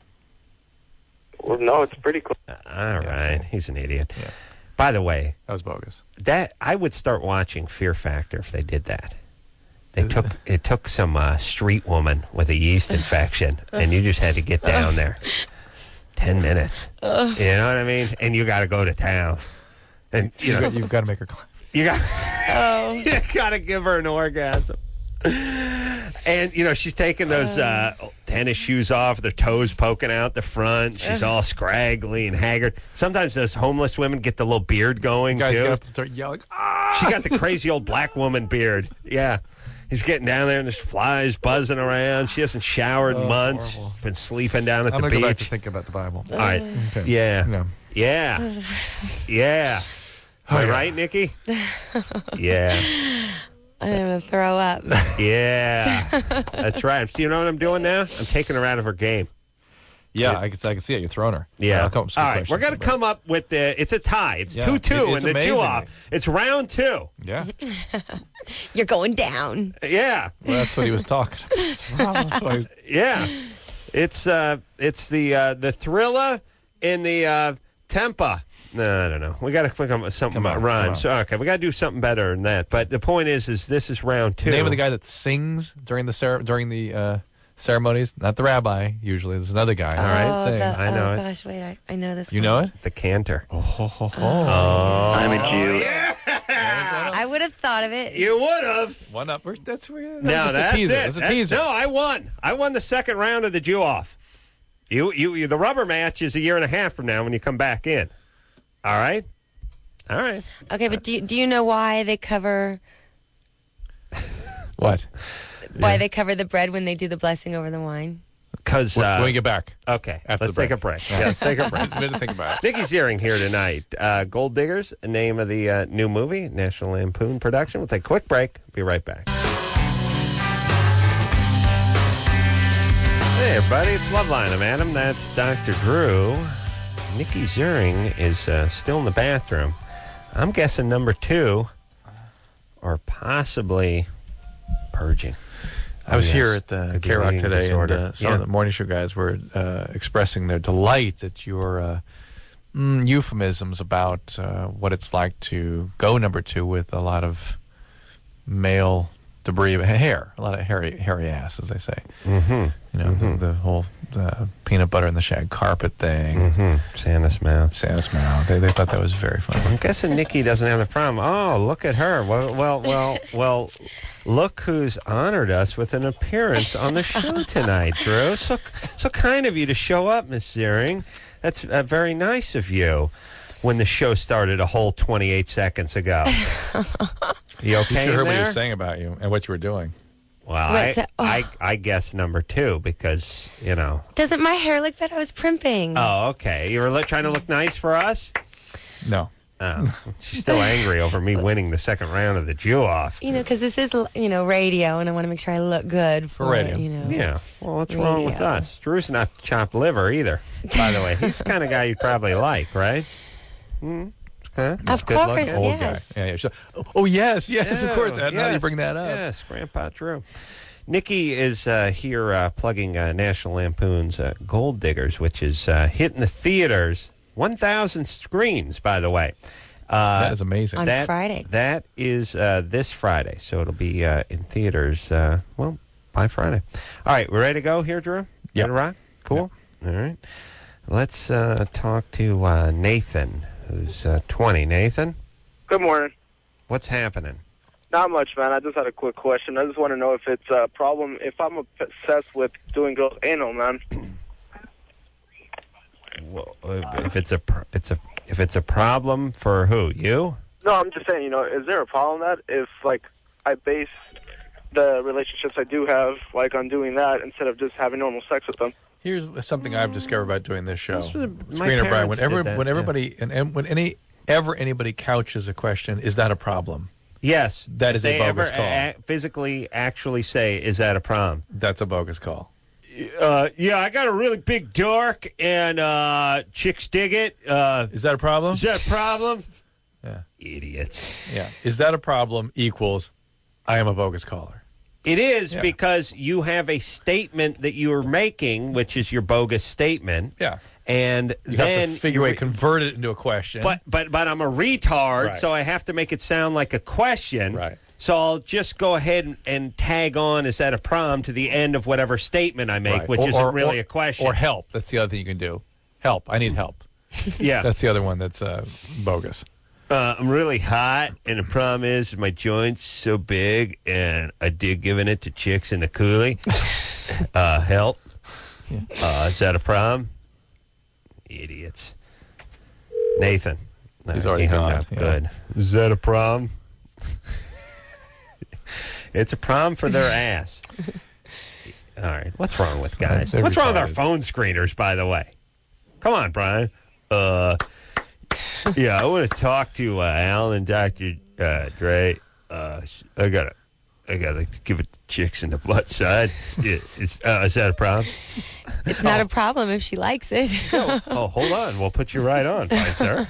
Well, no, it's pretty cool. All right. He's an idiot. Yeah. By the way, That was bogus. I would start watching Fear Factor if they did that. It took some street woman with a yeast infection, and you just had to get down there. 10 minutes. You know what I mean? And you got to go to town. And You've got to make her clap. you got to give her an orgasm. And she's taking those tennis shoes off, their toes poking out the front. She's all scraggly and haggard. Sometimes those homeless women get the little beard going Guys too. get up and start yelling. Ah! She got the crazy old black woman beard. Yeah. He's getting down there and there's flies buzzing around. She hasn't showered in months. Horrible. She's been sleeping down at I'm the going to go back to beach. thinking about the Bible. All right. Okay. Yeah. No. Yeah. Yeah. Am I right, Nikki? Yeah. I'm going to throw up. Yeah. That's right. So you know what I'm doing now? I'm taking her out of her game. Yeah, I can see it. You're throwing her. Yeah. I'll come up with some all right. questions We're going to about come up with it's a tie. It's Yeah. 2-2 It in is the amazing. Jew-off. It's round 2. it. Yeah. You're going down. Yeah. Well, that's what he was talking about. That's why- Yeah. It's the thriller in the tempa. No, I don't know. We got to click on something about rhymes. So, okay, we got to do something better than that. But the point is this is round 2. The name of the guy that sings during the ceremonies, not the rabbi. Usually, there's another guy. All right, sing. I know it. Gosh, wait, I know this. You know it? The cantor. I'm a Jew. I would have thought of it. You would have. One up. That's No, that's a teaser. it. It's a teaser. No, I won. I won the second round of the Jew-off. You. The rubber match is a year and a half from now when you come back in. All right? All right. Okay, but do you know why they cover What? they cover the bread when they do the blessing over the wine? Because When we get back. okay, After let's the take a break. break. Yeah, let's take a break. We didn't think about it. Nikki Ziering here tonight. Gold Diggers, the name of the new movie, National Lampoon production. We'll take a quick break. Be right back. Hey, everybody. It's Loveline. I'm Adam. That's Dr. Drew. Nikki Ziering is still in the bathroom. I'm guessing number 2, or possibly purging. I was yes. here at the Could be K-Rock eating today, disorder. and some of the morning show guys were expressing their delight at your euphemisms about what it's like to go number 2 with a lot of male debris of hair, a lot of hairy ass, as they say. Mm-hmm. You know, the whole peanut butter and the shag carpet thing. Mm-hmm. Santa's mouth. They thought that was very funny. I'm guessing Nikki doesn't have a problem. Oh, look at her. Well. Look who's honored us with an appearance on the show tonight, Drew. So kind of you to show up, Miss Ziering. That's very nice of you. When the show started a whole 28 seconds ago. You okay? You should heard what he there? was saying about you and what you were doing. Well, I guess number 2 because, you know. Doesn't my hair look bad? I was primping. Oh, okay. You were trying to look nice for us? No. Oh, she's still angry over me winning the second round of the Jew off. You know, because this is, radio, and I want to make sure I look good for radio. Yeah. Well, what's wrong with us? Drew's not chopped liver either, by the way. He's the kind of guy you'd probably like, right? Of course, yes. Yeah. Oh, yes, of course. How do you bring that up? Yes, Grandpa Drew. Nikki is here plugging National Lampoon's Gold Diggers, which is hitting the theaters. 1,000 screens, by the way. That is amazing. On Friday. That is this Friday, so it'll be in theaters, by Friday. All right, we ready to go here, Drew? Yeah. Ready to rock? Cool. Yep. All right. Let's talk to Nathan, who's 20. Nathan? Good morning. What's happening? Not much, man. I just had a quick question. I just want to know if it's a problem if I'm obsessed with doing girls' anal, man. Well, if it's a problem for who? You? No, I'm just saying, is there a problem that if, I base the relationships I do have, on doing that instead of just having normal sex with them? Here's something I've discovered about doing this show. Screener Brian, whenever anybody couches a question, is that a problem? Yes. That is a bogus call. Physically actually say, is that a problem? That's a bogus call. Yeah, I got a really big dork, and chicks dig it. Is that a problem? Is that a problem? Yeah. Idiots. Yeah. Is that a problem equals I am a bogus caller? It is because you have a statement that you are making, which is your bogus statement. Yeah. And you then have to figure a way to convert it into a question. But I'm a retard, right. So I have to make it sound like a question. Right. So I'll just go ahead and tag on, is that a problem, to the end of whatever statement I make, right. which isn't really a question. Or help. That's the other thing you can do. Help. I need help. Yeah. That's the other one that's bogus. I'm really hot, and the problem is my joint's so big, and I dig giving it to chicks in the coolie. Help. Yeah. Is that a problem? Idiots. Nathan. He's already hung gone. up. Good. Is that a problem? It's a problem for their ass. All right. What's wrong with guys? What's wrong with our phone screeners, by the way? Come on, Brian. Yeah, I want to talk to Alan and Dr. Dre. I gotta give it to chicks in the butt side. Is that a problem? It's not a problem if she likes it. Oh, hold on. We'll put you right on, fine sir.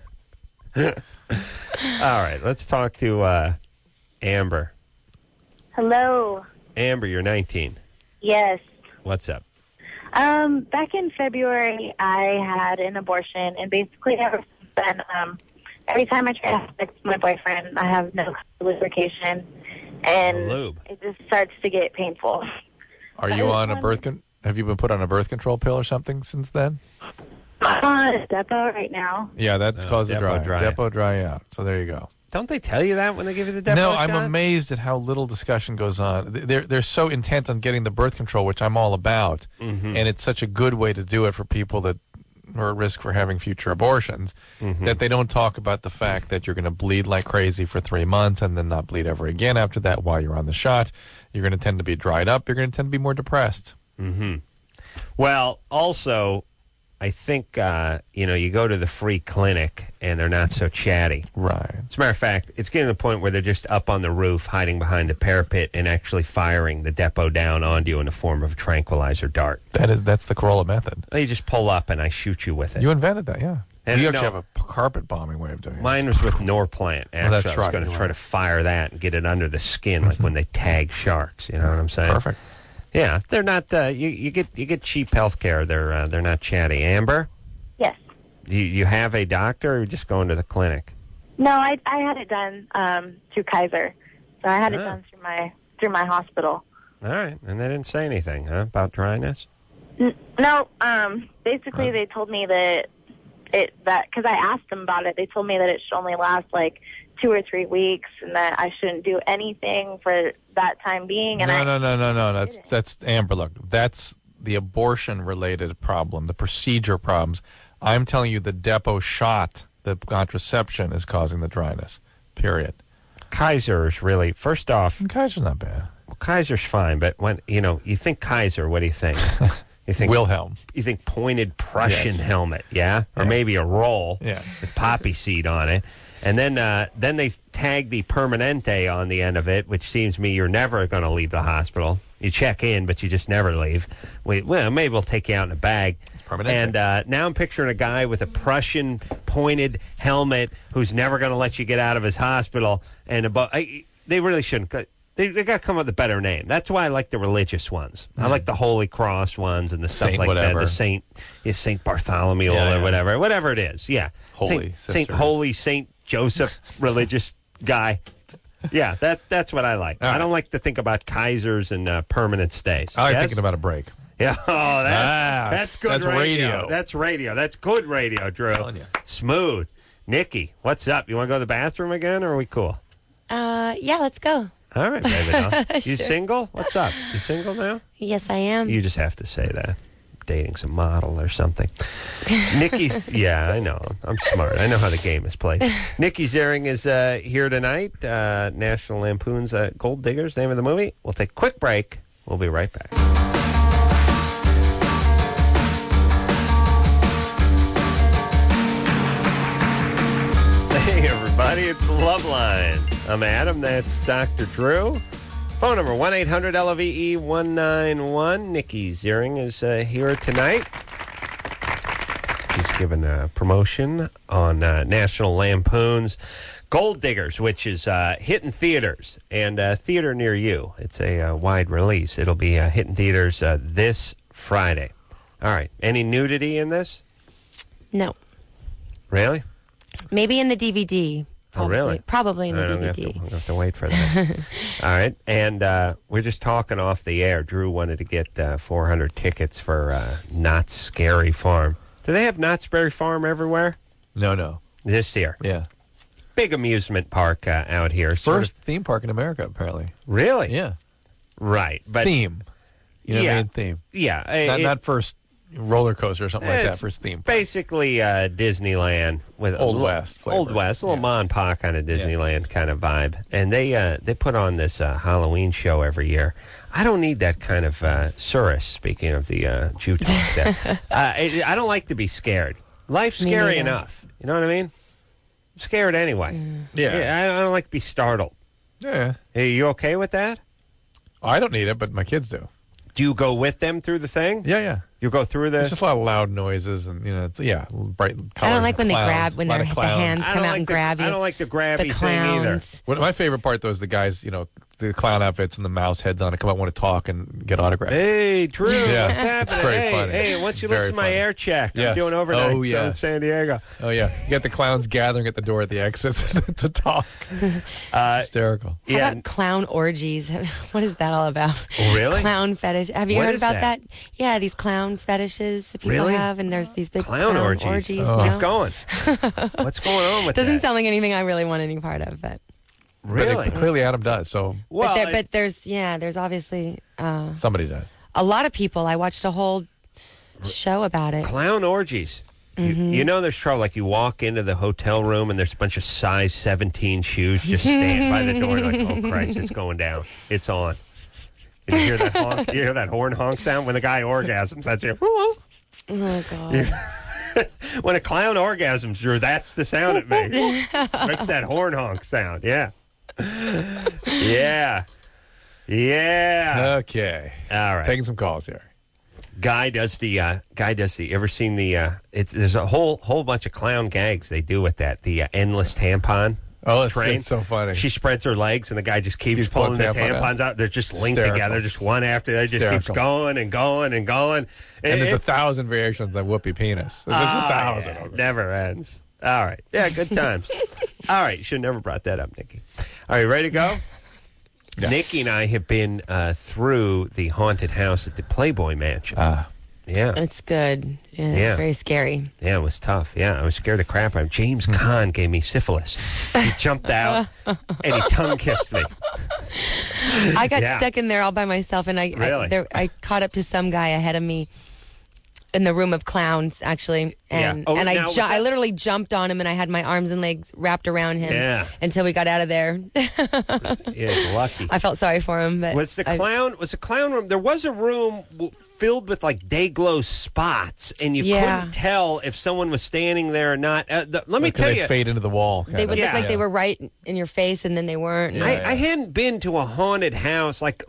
All right, let's talk to Amber. Hello. Amber, you're 19. Yes. What's up? Back in February, I had an abortion, and basically ever since then, every time I try to have sex with my boyfriend, I have no lubrication, and it just starts to get painful. Are you on a birth have you been put on a birth control pill or something since then? I'm on a Depo right now. Yeah, that causes Depo dry. Depo dry out. So there you go. Don't they tell you that when they give you the Depo No, shot? I'm amazed at how little discussion goes on. They're so intent on getting the birth control, which I'm all about, and it's such a good way to do it for people that are at risk for having future abortions, that they don't talk about the fact that you're going to bleed like crazy for 3 months and then not bleed ever again after that while you're on the shot. You're going to tend to be dried up. You're going to tend to be more depressed. Well, also, I think, you go to the free clinic and they're not so chatty. Right. As a matter of fact, it's getting to the point where they're just up on the roof, hiding behind the parapet, and actually firing the Depo down onto you in the form of a tranquilizer dart. That's the Corolla method. You just pull up and I shoot you with it. You invented that, yeah. And you actually have a carpet bombing way of doing it. Mine was with Norplant. Actually, that's I was right. going to try to fire that and get it under the skin, like when they tag sharks. You know what I'm saying? Perfect. Yeah, they're not. You get cheap health care. They're not chatty. Amber? Yes. You have a doctor, or you're just going to the clinic? No, I had it done through Kaiser. So I had it done through through my hospital. All right, and they didn't say anything, huh, about dryness? No, basically they told me that because I asked them about it, they told me that it should only last like 2 or 3 weeks, and that I shouldn't do anything for that time being. And No. That's Amber. Look, that's the abortion-related problem, the procedure problems. I'm telling you, the Depo shot, the contraception, is causing the dryness. Period. Kaiser is really, first off, Kaiser's not bad. Well, Kaiser's fine, but when you think Kaiser, what do you think? You think Wilhelm. You think pointed Prussian helmet, yeah, or maybe a roll with poppy seed on it, and then they tag the Permanente on the end of it, which seems to me you're never going to leave the hospital. You check in, but you just never leave. Well, maybe we'll take you out in a bag. And now I'm picturing a guy with a Prussian pointed helmet who's never going to let you get out of his hospital. And they really shouldn't. They got to come up with a better name. That's why I like the religious ones. I like the Holy Cross ones and the stuff like that. The Saint Bartholomew or whatever it is. Yeah, Saint Joseph religious guy. Yeah, that's what I like. I don't like to think about Kaisers and permanent stays. I like thinking about a break. Yeah, that's good radio. That's radio. That's good radio, Drew. Smooth. Nikki, what's up? You want to go to the bathroom again, or are we cool? Yeah, let's go. All right, baby. You single? What's up? You single now? Yes, I am. You just have to say that. Dating some model or something. Nikki's, yeah, I know. I'm smart. I know how the game is played. Nikki Ziering is here tonight. National Lampoon's Gold Diggers, name of the movie. We'll take a quick break. We'll be right back. Hey, everybody, it's Loveline. I'm Adam. That's Dr. Drew. Phone number 1-800-LOVE-191. Nikki Ziering is here tonight. She's given a promotion on National Lampoon's Gold Diggers, which is hitting theaters and theater near you. It's a wide release. It'll be hitting theaters this Friday. All right. Any nudity in this? No. Really? Maybe in the DVD. Probably. Oh, really? Probably in the DVD. We'll have to wait for that. All right. And we're just talking off the air. Drew wanted to get 400 tickets for Knott's Scary Farm. Do they have Knott's Scary Farm everywhere? No. This year? Yeah. Big amusement park out here. First theme park in America, apparently. Really? Yeah. Right. But theme. You know what I mean? Theme. Yeah. Not first roller coaster or something like that, first theme park. Basically Disneyland with Old West flavor. Old West, a little Ma and Pa kind of Disneyland kind of vibe. And they put on this Halloween show every year. I don't need that kind of surus, speaking of the Jew talk there. I don't like to be scared. Life's scary enough. You know what I mean? I'm scared anyway. Yeah. I don't like to be startled. Yeah. Hey, you okay with that? I don't need it, but my kids do. Do you go with them through the thing? Yeah. You go through the... It's just a lot of loud noises and, it's, bright colors. I don't like when they grab, when the hands come out and grab you. I don't like the grabby thing either. My favorite part, though, is the guys, the clown outfits and the mouse heads on it come out, want to talk and get autographs. Hey, Drew, what's happening? It's very funny. Hey, why don't you listen to my air check? Yes. I'm doing overnight in San Diego. Oh, yeah. You got the clowns gathering at the door at the exits to talk. It's hysterical. How about clown orgies? What is that all about? Oh, really? Clown fetish. Have you heard about that? Yeah, these clown fetishes that people have, and there's these big clown orgies. Oh. Keep going. What's going on with that? Doesn't sound like anything I really want any part of, but... Really? But clearly Adam does, so... Well, but there's obviously... somebody does. A lot of people. I watched a whole show about it. Clown orgies. Mm-hmm. You know there's trouble. Like you walk into the hotel room and there's a bunch of size 17 shoes just standing by the door like, oh, Christ, it's going down. It's on. You hear that honk? You hear that horn honk sound? When the guy orgasms, that's it. Oh, God. When a clown orgasms, Drew, that's the sound it makes. Makes that horn honk sound. Yeah. Yeah. Okay. All right. Taking some calls here. Guy does the ever seen the there's a whole bunch of clown gags they do with that, the endless tampon. Oh, it's so funny. She spreads her legs and the guy just keeps pulling the tampons out. They're just linked together, just one after the other. Just keeps going and going and going. And there's 1,000 variations of whoopee penis. There's 1,000 of them. Never ends. All right. Yeah, good times. All right. You should have never brought that up, Nikki. All right, ready to go? Nikki and I have been through the haunted house at the Playboy Mansion. Yeah. It's good. Yeah, it's very scary. Yeah, it was tough. Yeah, I was scared to crap out of him. James Caan gave me syphilis. He jumped out and he tongue kissed me. I got stuck in there all by myself, and I caught up to some guy ahead of me in the room of clowns, actually, and I literally jumped on him, and I had my arms and legs wrapped around him until we got out of there. Yeah, lucky. I felt sorry for him, but was the clown room? There was a room filled with like day glow spots, and you couldn't tell if someone was standing there or not. Let me tell you, they fade into the wall. They would look like they were right in your face, and then they weren't. I hadn't been to a haunted house like.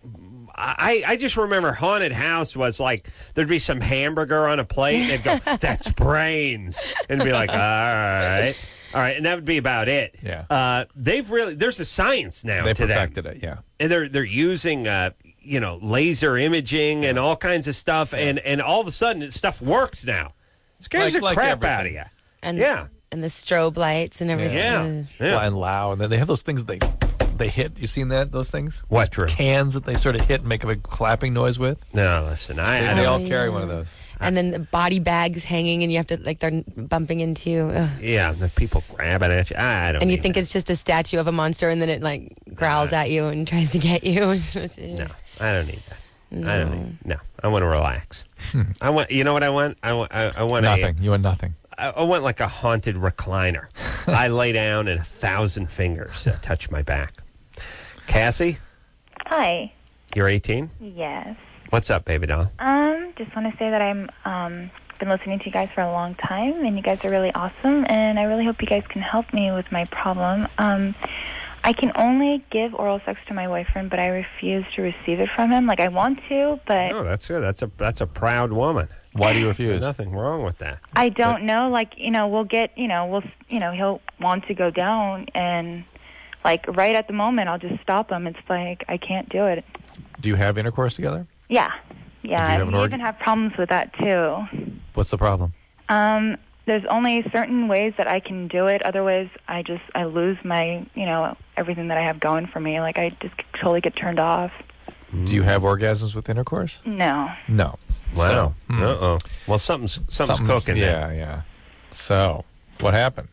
I just remember haunted house was like there'd be some hamburger on a plate and they'd go, that's brains. And it'd be like, all right. And that would be about it. Yeah. There's a science now to that. They perfected it, yeah. And they're using, laser imaging and all kinds of stuff. And all of a sudden, stuff works now. Scares the crap out of you. And the strobe lights and everything. Yeah. And loud. And then they have those things they hit. You seen that? Those things? What, Drew? Cans that they sort of hit and make a big clapping noise with. No, listen. They all carry one of those. And then the body bags hanging, and you have to they're bumping into you. Ugh. Yeah, the people grabbing at you. I don't. And you think it's just a statue of a monster, and then it growls at you and tries to get you. No, I don't need that. No. I don't need. No, I want to relax. I want. You know what I want? I want nothing. You want nothing. I want like a haunted recliner. I lay down and 1,000 fingers touch my back. Cassie? Hi. You're 18? Yes. What's up, baby doll? Just want to say that I'm been listening to you guys for a long time, and you guys are really awesome, and I really hope you guys can help me with my problem. I can only give oral sex to my boyfriend, but I refuse to receive it from him. Like, I want to, but... Oh, that's good. That's a proud woman. Why do you refuse? There's nothing wrong with that. I don't know. Like, we'll get, he'll want to go down, and... Like, right at the moment, I'll just stop him. It's like, I can't do it. Do you have intercourse together? Yeah. Yeah, I even have problems with that, too. What's the problem? There's only certain ways that I can do it. Otherwise, I lose my, everything that I have going for me. Like, I just totally get turned off. Do you have orgasms with intercourse? No. No. Wow. Uh-oh. Well, something's cooking there. Yeah. So, what happened?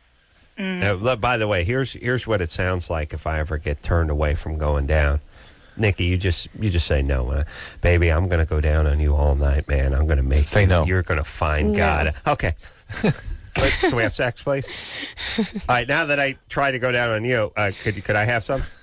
By the way, here's what it sounds like if I ever get turned away from going down. Nikki, you just say no, baby. I'm going to go down on you all night, man. I'm going to make say no. You're going to find God. Okay. Can we have sex, please? All right. Now that I try to go down on you, could I have some?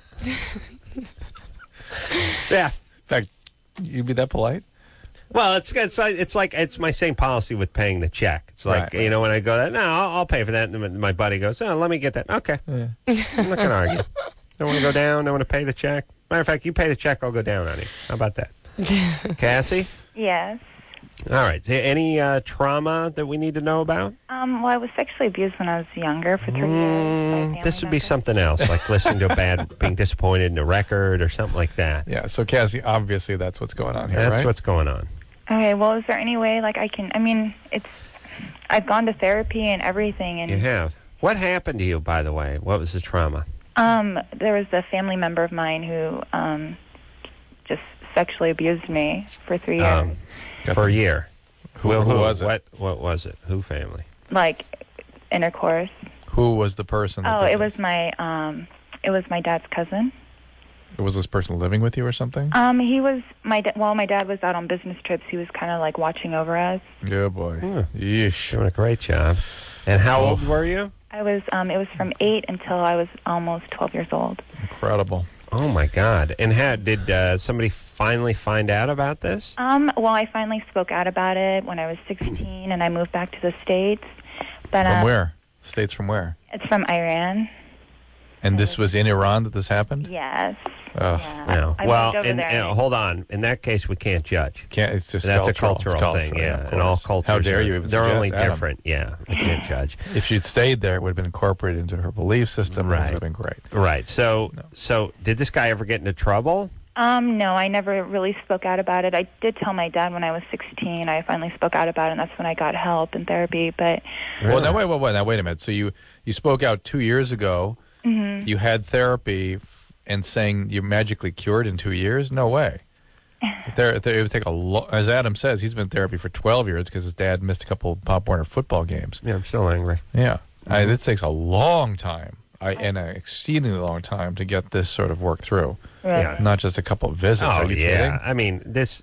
Yeah. In fact, you'd be that polite. Well, it's my same policy with paying the check. It's like, when I go that, no, I'll pay for that. And my buddy goes, oh, let me get that. Okay. Yeah. I'm not going to argue. Don't want to go down. Don't want to pay the check. Matter of fact, you pay the check, I'll go down on you. How about that? Cassie? Yes. All right. Any trauma that we need to know about? Well, I was sexually abused when I was younger for 3 years. This would be something else, like listening to being disappointed in a record or something like that. Yeah, so Cassie, obviously that's what's going on here, That's right? what's going on. Okay, well, is there any way, I've gone to therapy and everything. And you have. What happened to you, by the way? What was the trauma? There was a family member of mine who just sexually abused me for 3 years. For a year. Who was it? What was it? Who family? Like intercourse. Who was the person? It was my dad's cousin. Was this person living with you or something? He was my dad was out on business trips. He was kind of like watching over us. Good boy. Yeesh. Doing a great job. And how old were you? I was. It was from 8 until I was almost 12 years old. Incredible. Oh my God! And did somebody finally find out about this? Well, I finally spoke out about it when I was 16, and I moved back to the States. But from where? States from where? It's from Iran. And this was in Iran that this happened? Yes. Yeah. Well, hold on. In that case, we can't judge. It's just that's cultural. A cultural thing. Yeah, and all cultures. How dare you? They're only different. Yeah, we can't judge. If she'd stayed there, it would have been incorporated into her belief system. Right. It would have been great. Right. So did this guy ever get into trouble? No, I never really spoke out about it. I did tell my dad when I was 16. I finally spoke out about it, and that's when I got help and therapy. But well, now wait a minute. So you spoke out 2 years ago. Mm-hmm. You had therapy, and saying you're magically cured in 2 years? No way. It would take as Adam says, he's been in therapy for 12 years because his dad missed a couple of Pop Warner football games. Yeah, I'm still angry. Yeah. This takes a long time, and an exceedingly long time to get this sort of work through. Right. Yeah. Not just a couple of visits. Oh, Are you yeah. kidding? I mean, this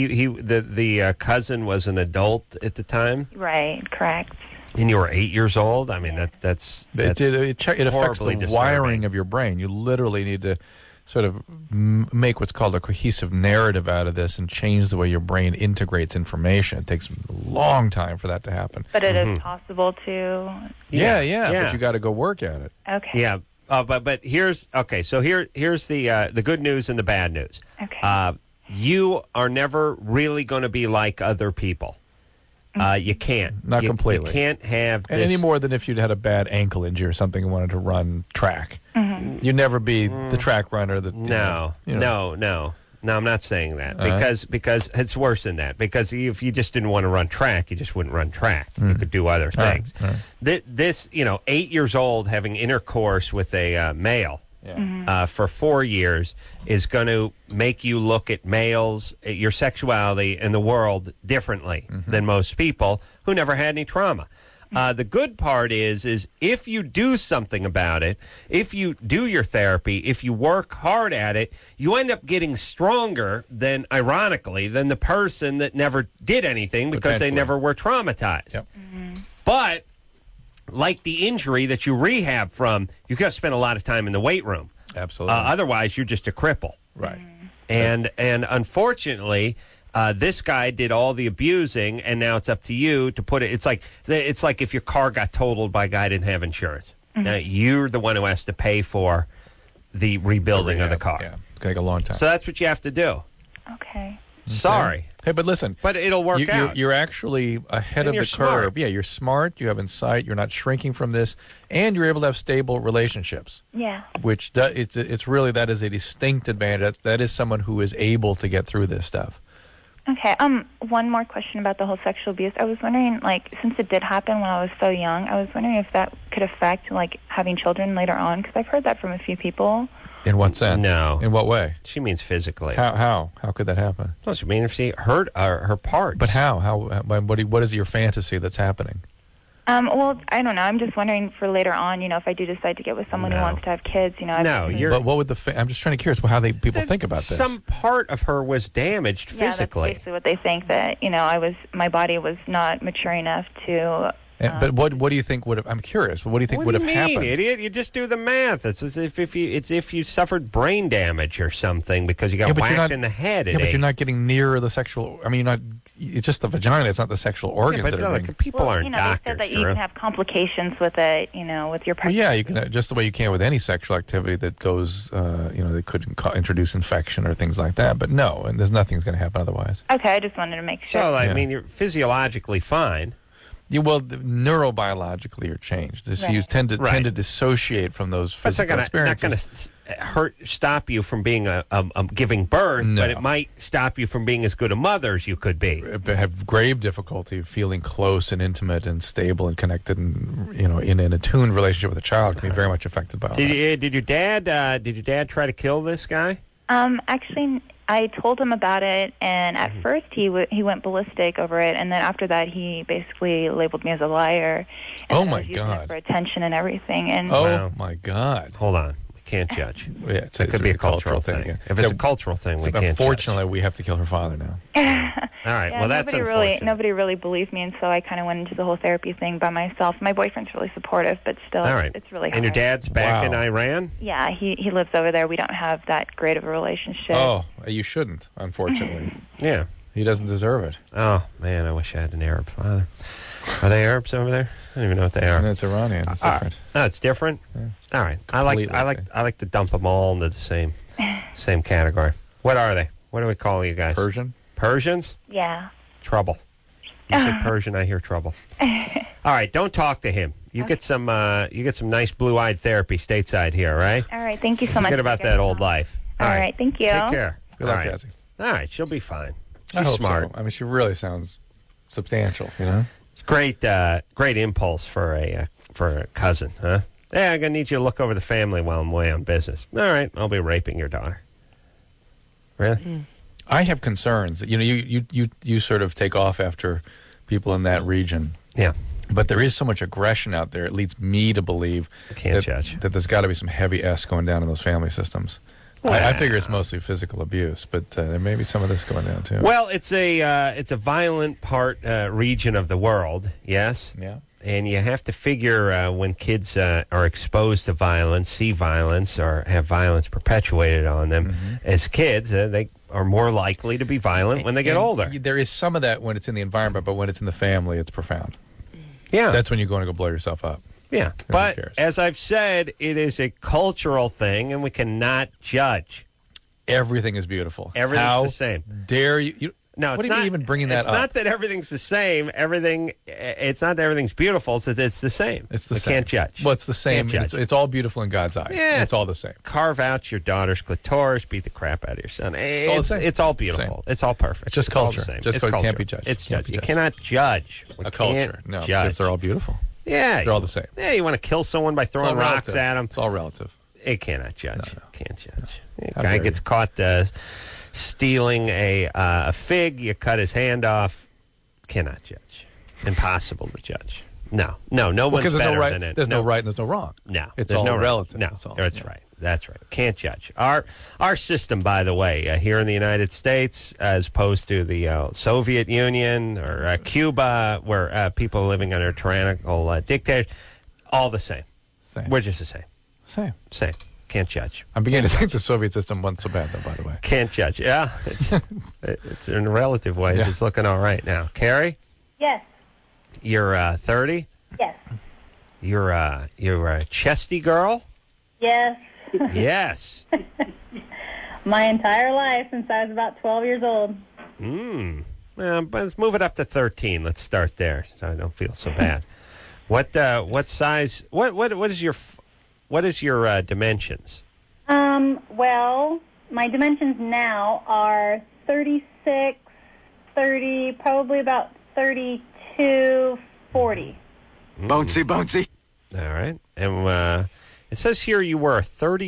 the cousin was an adult at the time. Right, correct. And you were 8 years old. I mean, that's it affects horribly the disturbing. wiring of your brain. You literally need to sort of make what's called a cohesive narrative out of this and change the way your brain integrates information. It takes a long time for that to happen. But it is possible to. Yeah. But you got to go work at it. Okay. Yeah. But here's okay. So here's the good news and the bad news. Okay. You are never really going to be like other people. You can't. Not completely. You can't have And this. any more than if you'd had a bad ankle injury or something and wanted to run track. You'd never be the track runner. No, I'm not saying that because it's worse than that. Because if you just didn't want to run track, you just wouldn't run track. You could do other things. This 8 years old, having intercourse with a male for 4 years is going to make you look at males, at your sexuality, and the world differently than most people who never had any trauma. The good part is if you do something about it, if you do your therapy, if you work hard at it, you end up getting stronger than, ironically, than the person that never did anything because they never were traumatized. Yep. But like the injury that you rehab from, you got to spend a lot of time in the weight room. Absolutely. Otherwise, you're just a cripple. Right. And unfortunately, this guy did all the abusing, and now it's up to you to put it. It's like if your car got totaled by a guy who didn't have insurance. Now you're the one who has to pay for the rebuilding of the car. Yeah, it's going to take a long time. So that's what you have to do. Okay. Sorry. Hey, but listen. But it'll work out. You're actually ahead And of you're the curve. smart. Yeah, you're smart. You have insight. You're not shrinking from this. And you're able to have stable relationships. Yeah. Which it's really, that is a distinct advantage. That is someone who is able to get through this stuff. Okay. One more question about the whole sexual abuse. I was wondering, like, since it did happen when I was so young, I was wondering if that could affect, like, having children later on, because I've heard that from a few people. In what sense? No. In what way? She means physically. How could that happen? No, she means if she hurt her parts. But how? What is your fantasy that's happening? Well, I don't know. I'm just wondering for later on, if I do decide to get with someone who wants to have kids, But what would I'm just trying to curious how people think about this. Some part of her was damaged physically. Yeah, that's basically what they think, that my body was not mature enough to. But what do you think would have? I'm curious. What do you think would have happened? Idiot? You just do the math. It's as if you suffered brain damage or something because you got whacked in the head. Yeah, but you're not getting near the sexual. I mean, you're not. It's just the vagina. It's not the sexual organs. Yeah, but that are people aren't doctors. They said that you can have complications with it. With your pregnancy. Well, yeah, you can just the way you can with any sexual activity that goes. That could introduce infection or things like that. But no, and there's nothing's going to happen otherwise. Okay, I just wanted to make sure. So, I mean, you're physiologically fine. Neurobiologically you're changed. You tend to dissociate from those physical experiences. It's not going to stop you from being giving birth, but it might stop you from being as good a mother as you could be. Have grave difficulty feeling close and intimate and stable and connected and in an attuned relationship with a child can be very much affected by all that. Did your dad try to kill this guy? Actually, I told him about it, and at first he went ballistic over it, and then after that he basically labeled me as a liar. And oh my using God! it for attention and everything. And my God! Hold on, we can't judge. Yeah, it could be a cultural thing. Yeah. If it's a cultural thing, we can't. Unfortunately, we have to kill her father now. All right. Yeah, well, that's unfortunate. Nobody really believed me, and so I kind of went into the whole therapy thing by myself. My boyfriend's really supportive, but still, all right. It's really hard. And your dad's back in Iran? Yeah, he lives over there. We don't have that great of a relationship. Oh, you shouldn't, unfortunately. Yeah. He doesn't deserve it. Oh, man, I wish I had an Arab father. Are they Arabs over there? I don't even know what they are. No, it's Iranian. It's different. No, it's different? Yeah. All right. I like to dump them all into the same category. What are they? What do we call you guys? Persians? Yeah. Trouble. You say Persian, I hear trouble. All right, don't talk to him. You get some nice blue-eyed therapy stateside here, all right? All right, thank you so much. Forget about that old life. All right, thank you. Take care. Good luck, Cassie. All right, she'll be fine. She's I hope smart. So. I mean, she really sounds substantial, Great impulse for a cousin, huh? Hey, I'm going to need you to look over the family while I'm away on business. All right, I'll be raping your daughter. Really? I have concerns. You know, you sort of take off after people in that region. Yeah. But there is so much aggression out there, it leads me to believe that there's got to be some heavy S going down in those family systems. Well, I figure it's mostly physical abuse, but there may be some of this going down, too. Well, it's a violent region of the world, yes? Yeah. And you have to figure when kids are exposed to violence, see violence, or have violence perpetuated on them as kids, they are more likely to be violent when they get older. There is some of that when it's in the environment, but when it's in the family, it's profound. Yeah. That's when you're going to go blow yourself up. Yeah. But as I've said, it is a cultural thing, and we cannot judge. Everything is beautiful. Everything's the same. Dare you? No, what are you even bringing that up? It's not that everything's the same. It's not that everything's beautiful. It's that it's the same. It's the same. Can't judge. Well, it's the same. It's all beautiful in God's eyes. Yeah. It's all the same. Carve out your daughter's clitoris, beat the crap out of your son. It's all beautiful. It's all perfect. It's just culture. All the same. Just culture. can't be judged. It's judged. You cannot judge a culture. No, because they're all beautiful. Yeah. They're all the same. Yeah, you want to kill someone by throwing rocks at them. It's all relative. It cannot judge. No. Can't judge. A guy gets caught stealing a fig, you cut his hand off. Cannot judge. Impossible to judge. No one's better than it. There's no right and there's no wrong. No. It's all relative. No, that's right. That's right. Can't judge. Our system, by the way, here in the United States, as opposed to the Soviet Union or Cuba, where people are living under tyrannical dictators, all the same. We're just the same. Same. Can't judge. I'm beginning to think the Soviet system wasn't so bad, though, by the way. Can't judge. Yeah. It's in relative ways. Yeah. It's looking all right now. Carrie? Yes. You're 30? Yes. You're a chesty girl? Yes. Yes. My entire life since I was about 12 years old. But let's move it up to 13. Let's start there, so I don't feel so bad. What size? What is your dimensions? Well, my dimensions now are 36, 30, probably about 32, 40. Bouncy. All right. And it says here you were a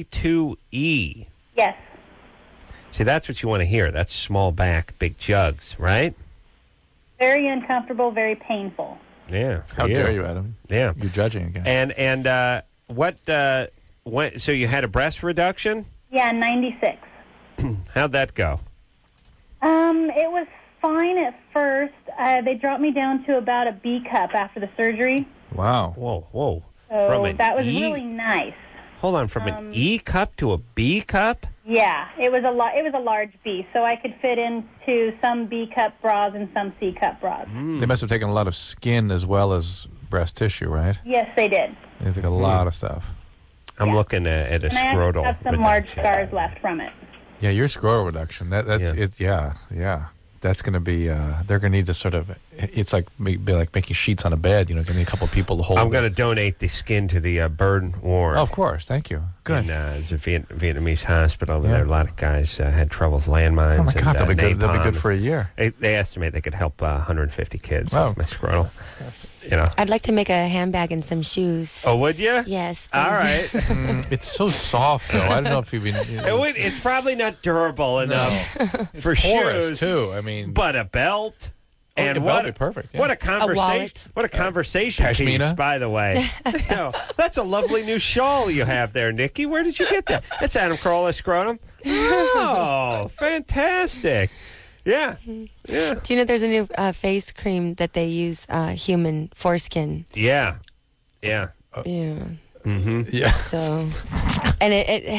32E. Yes. See, that's what you want to hear. That's small back, big jugs, right? Very uncomfortable, very painful. Yeah. How dare you, Adam? Yeah. You're judging again. And so you had a breast reduction? Yeah, 96. How'd that go? It was fine at first. They dropped me down to about a B cup after the surgery. Wow. Whoa. So that was really nice. Hold on, from an E cup to a B cup? Yeah, it was a large B, so I could fit into some B cup bras and some C cup bras. They must have taken a lot of skin as well as breast tissue, right? Yes, they did. They took a lot of stuff. I'm looking at a scrotal. I have some large scars left from it. Yeah, your scrotal reduction. That's it. Yeah. That's going to be. They're going to need to sort of. It's like making sheets on a bed. You know, going to need a couple of people to hold. I'm going to donate the skin to the burn ward. Oh, of course, thank you. Good. It's a Vietnamese hospital. There, a lot of guys had trouble with landmines. Oh my God, and, that'll be good. That'll be good for a year. They estimate they could help 150 kids with my scrotal. You know, I'd like to make a handbag and some shoes. Oh, would you? Yes. Please. All right. It's so soft, though. I don't know if you've been. It's probably not durable enough for shoes too. I mean, but a belt. And what a perfect. Yeah. What a conversation! What a conversation piece, Pashmina? by the way. That's a lovely new shawl you have there, Nikki. Where did you get that? That's Adam Carolla scrotum. Oh, fantastic! Yeah. Do you know there's a new face cream that they use human foreskin? Yeah. Yeah. Mm-hmm. Yeah. So, and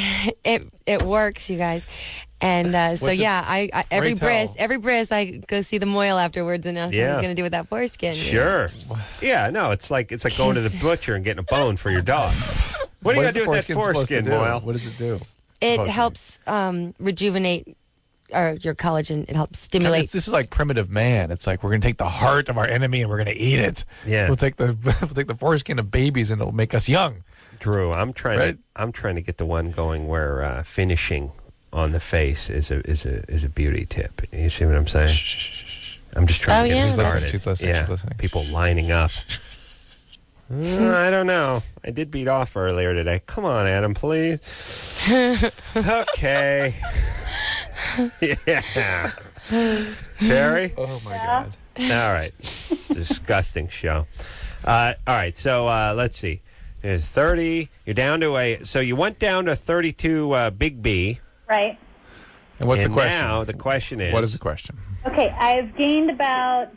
it works, you guys. And every bris I go see the moil afterwards and ask what he's going to do with that foreskin. Sure. Yeah, no, it's like going to the butcher and getting a bone for your dog. What are you going to do with that foreskin, Moyle? What does it do? It helps rejuvenate your collagen. It helps stimulate. This is like primitive man. It's like we're going to take the heart of our enemy and we're going to eat it. Yeah. We'll take the foreskin of babies and it'll make us young. Drew, I'm trying to get the one going where finishing on the face is a beauty tip. You see what I'm saying? I'm just trying to get it started. She's listening. People lining up. I don't know. I did beat off earlier today. Come on, Adam, please. Okay. Yeah. Terry? Oh, my God. All right. Disgusting show. All right, so let's see. There's 30. You're down to so you went down to 32 Big B. Right. And what's the question? Now the question is... What is the question? Okay, I've gained about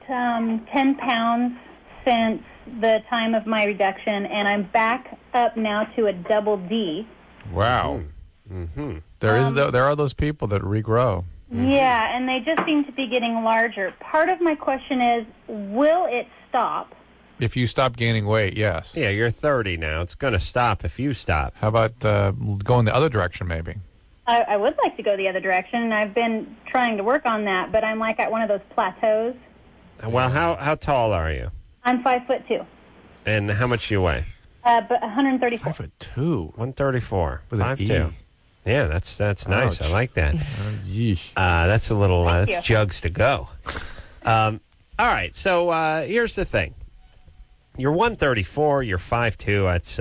10 pounds since the time of my reduction, and I'm back up now to a double D. Wow. Mm-hmm. There are those people that regrow. Yeah, and they just seem to be getting larger. Part of my question is, will it stop? If you stop gaining weight, yes. Yeah, you're 30 now. It's going to stop if you stop. How about going the other direction, maybe? I would like to go the other direction, and I've been trying to work on that, but I'm like at one of those plateaus. Well, how tall are you? I'm 5'2". And how much do you weigh? But 134. 5'2". 134. With an 5'2". E. Yeah, that's nice. I like that. Yeesh. That's a little Thank you. jugs to go. All right, so here's the thing. You're 134. You're 5'2". That's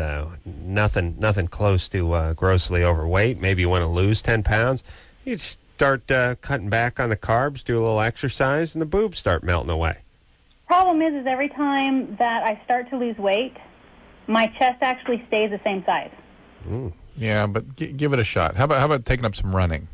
nothing close to grossly overweight. Maybe you want to lose 10 pounds. You start cutting back on the carbs, do a little exercise, and the boobs start melting away. Problem is every time that I start to lose weight, my chest actually stays the same size. Yeah, but give it a shot. How about taking up some running?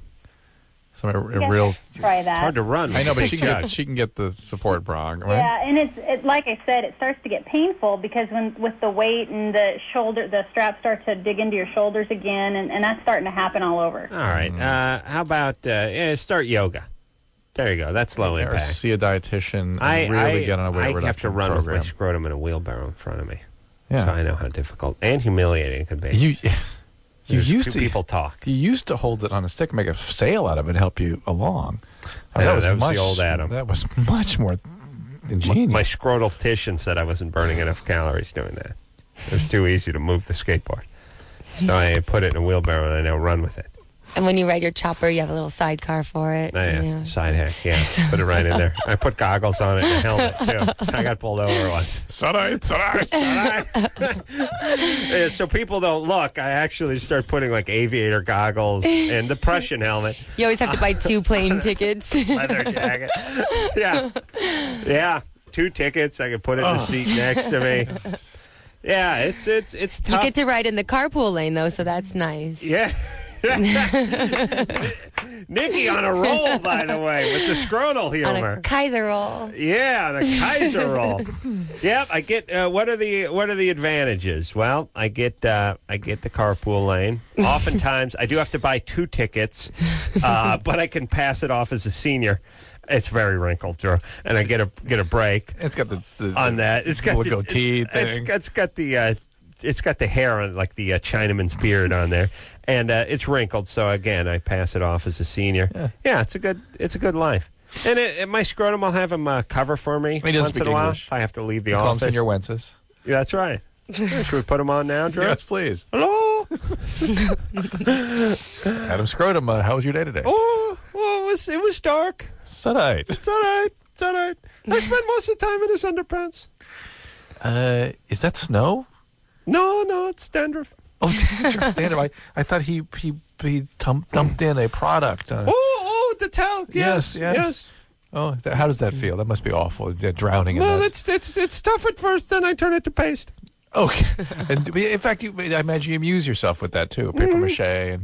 Some Yes, real. try that. It's hard to run. I know, but she can get the support bra, right? Yeah, and it's like I said, it starts to get painful because with the weight and the straps start to dig into your shoulders again, and that's starting to happen all over. All right. How about start yoga? There you go. That's low Or impact. see a dietitian and I really get on a weight reduction I have to run program. with my scrotum in a wheelbarrow in front of me. Yeah. So I know how difficult and humiliating it can be. You used to people talk. You used to hold it on a stick and make a sail out of it and help you along. That was the old Adam. That was much more ingenious. My scrotal-tician said I wasn't burning enough calories doing that. It was too easy to move the skateboard. So I put it in a wheelbarrow and I now run with it. And when you ride your chopper, you have a little sidecar for it. Oh, yeah. You know. Side hack, yeah. Put it right in there. I put goggles on it and a helmet, too. I got pulled over once. Sorry. Yeah, so people don't look. I actually start putting, like, aviator goggles and the Prussian helmet. You always have to buy 2 plane tickets. Leather jacket. Yeah. Yeah. 2 tickets. I can put it in the seat next to me. Yeah, it's tough. You get to ride in the carpool lane, though, so that's nice. Yeah. Nikki on a roll, by the way, with the scrotal humor. On a Kaiser roll. Yeah, on a Kaiser roll. Yep, I get. What are the advantages? Well, I get the carpool lane. Oftentimes, I do have to buy 2 tickets, but I can pass it off as a senior. It's very wrinkled, Drew, and I get a break. It's got the on that. It's got the goatee thing. It's got the hair on, like the Chinaman's beard on there, and it's wrinkled. So again, I pass it off as a senior. Yeah, it's a good life. And my scrotum will have him cover for me once in a while. If I have to leave the office. Senior Wences. Yeah, that's right. Should we put him on now, Drew? Yes, please. Hello. Adam Scrotum, how was your day today? Oh, well, it was dark. It's all right. It's all right. I spent most of the time in his underpants. Is that snow? No, it's dandruff. Oh, dandruff. I thought he dumped in a product. Oh, the talc. Yes. Oh, how does that feel? That must be awful. Drowning in this. Well, it's tough at first. Then I turn it to paste. Okay. And in fact, I imagine you amuse yourself with that too. Paper mache and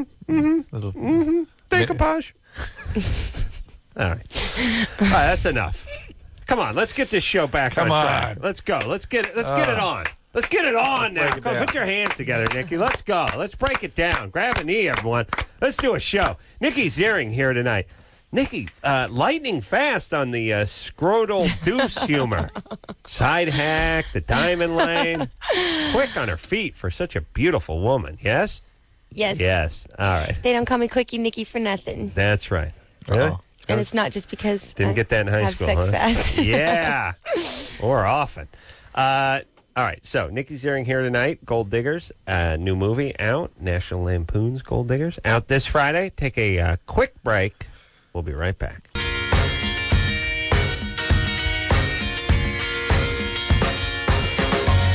decoupage. All right, that's enough. Come on, let's get this show back on track. Let's go. Let's get it on. Let's get it on now. Come on, put your hands together, Nikki. Let's go. Let's break it down. Grab a knee, everyone. Let's do a show. Nikki Ziering here tonight. Nikki, lightning fast on the scrotal deuce humor. Side hack, the diamond lane. Quick on her feet for such a beautiful woman, yes? Yes. Yes, all right. They don't call me Quickie Nikki for nothing. That's right. Really? And it's not just because Didn't get that in high school, sex fast. Yeah, or often. All right, so Nikki Ziering here tonight. Gold Diggers, new movie out. National Lampoon's Gold Diggers, out this Friday. Take a quick break. We'll be right back.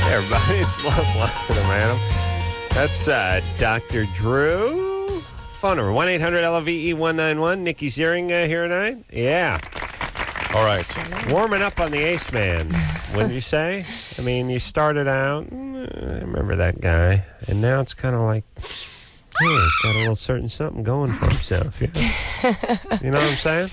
Hey, everybody, it's Love Line with Adam. That's Dr. Drew. Phone number 1-800-LOVE-191. Nikki Ziering here tonight. Yeah. All right. Warming up on the Ace Man, wouldn't you say? I mean, you started out, I remember that guy, and now it's kind of like, he's got a little certain something going for himself. Yeah. You know what I'm saying?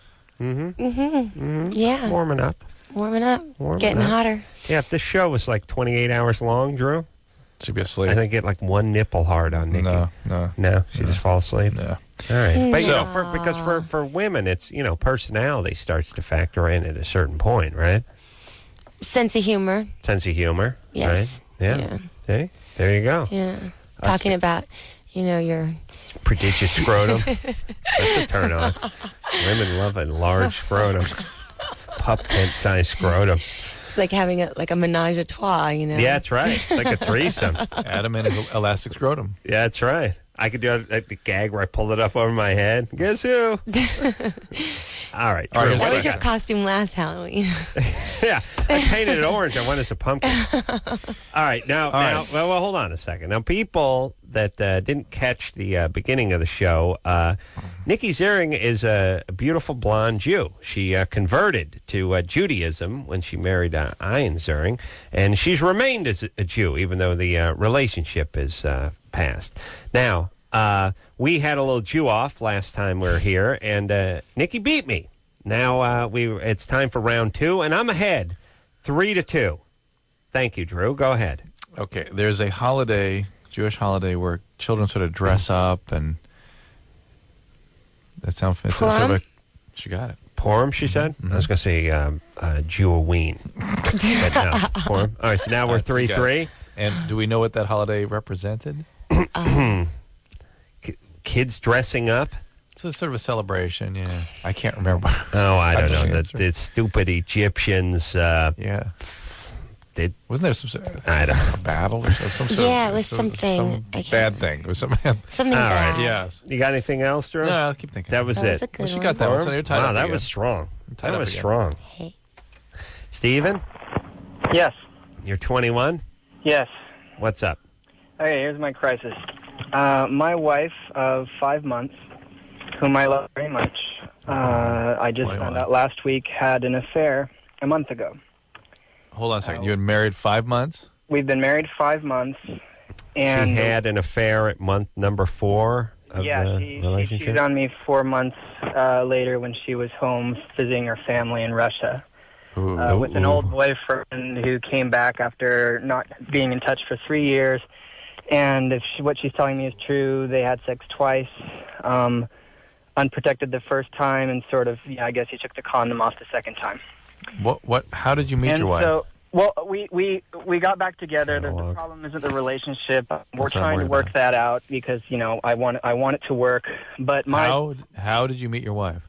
Yeah. Warming up. Getting hotter. Yeah, if this show was like 28 hours long, Drew, she'd be asleep. I think get like one nipple hard on Nikki. No, she just fall asleep. No. All right, but you know, because for women, it's personality starts to factor in at a certain point, right? Sense of humor. Yes. Yes. Right? Yeah. See? There you go. Yeah. Talking about, your prodigious scrotum. That's a turn on. Women love a large scrotum. Pup tent-sized scrotum. It's like having a menage a trois, Yeah, that's right. It's like a threesome. Adam and his elastic scrotum. Yeah, that's right. I could do a gag where I pulled it up over my head. Guess who? All right. That was your costume last Halloween. Yeah, I painted it orange. I went as a pumpkin. All right. Now, well, hold on a second. Now, people that didn't catch the beginning of the show, Nikki Ziering is a beautiful blonde Jew. She converted to Judaism when she married Ian Ziering, and she's remained as a Jew, even though the relationship is past. Now, we had a little Jew off last time we were here, and Nikki beat me. Now it's time for round 2, and I'm ahead, 3-2. Thank you, Drew. Go ahead. Okay, there's a holiday, Jewish holiday, where children sort of dress up, and that sounds fancy. She got it. Purim, she said? Mm-hmm. I was going to say Jewoween. But no, Purim. All right, so now we're 3-3. And do we know what that holiday represented? Kids dressing up. So it's sort of a celebration, yeah. I can't remember. Oh, I don't know. The stupid Egyptians. Yeah. Wasn't there some I don't know. Battle or some sort it was something. Some bad thing. It was something bad. Right. Yes. You got anything else, Drew? No, I'll keep thinking. That was it. Well, she got that one. So you're tied up that again. was strong. That was again. strong. Hey. Steven? Yes. You're 21? Yes. What's up? Okay, here's my crisis. My wife of 5 months, whom I love very much, I just 21. found out last week had an affair a month ago. Hold on a second. You had married 5 months? We've been married 5 months. And she had an affair at month number 4 of the relationship? She cheated on me 4 months later when she was home visiting her family in Russia. With an old boyfriend who came back after not being in touch for 3 years. And if what she's telling me is true, they had sex twice, unprotected the first time, and sort of, I guess he took the condom off the second time. What? How did you meet your wife? Well, we got back together. The problem isn't the relationship. We're trying to work that out because, I want it to work. But how did you meet your wife?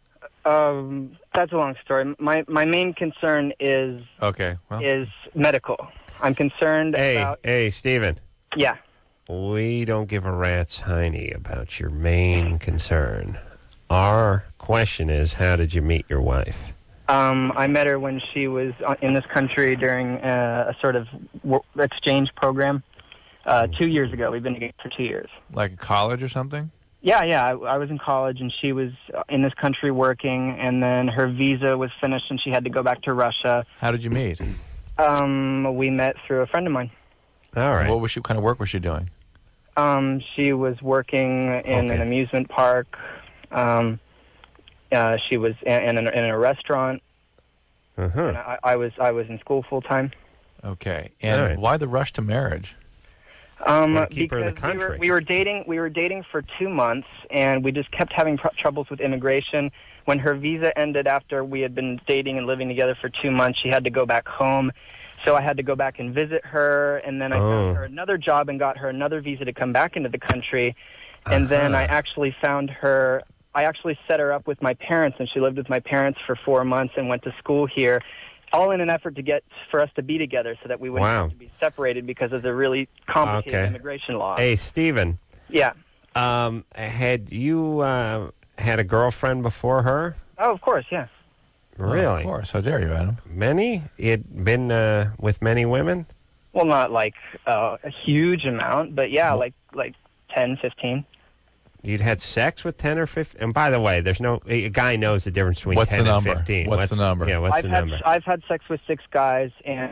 That's a long story. My main concern is medical. I'm concerned about... Hey, Steven. Yeah. We don't give a rat's hiney about your main concern. Our question is, how did you meet your wife? I met her when she was in this country during a sort of exchange program 2 years ago. We've been together for 2 years. Like college or something? Yeah. I was in college, and she was in this country working, and then her visa was finished, and she had to go back to Russia. How did you meet? We met through a friend of mine. All right. What kind of work was she doing? She was working in an amusement park. She was in a restaurant. Uh-huh. And I was in school full time. Okay. And why the rush to marriage? Because we were dating for 2 months, and we just kept having troubles with immigration. When her visa ended after we had been dating and living together for 2 months, she had to go back home. So I had to go back and visit her, and then I found her another job and got her another visa to come back into the country. And then I actually found her... I actually set her up with my parents, and she lived with my parents for 4 months and went to school here, all in an effort for us to be together so that we wouldn't have to be separated because of the really complicated immigration law. Hey, Steven. Yeah. Had you had a girlfriend before her? Oh, of course, yes. Really? Of course. How dare you, Adam? Many? You'd been with many women? Well, not like a huge amount, but yeah, like 10, 15. You'd had sex with 10 or 15? And by the way, a guy knows the difference between 10 and 15. What's the number? Yeah, what's the number? I've had sex with 6 guys, and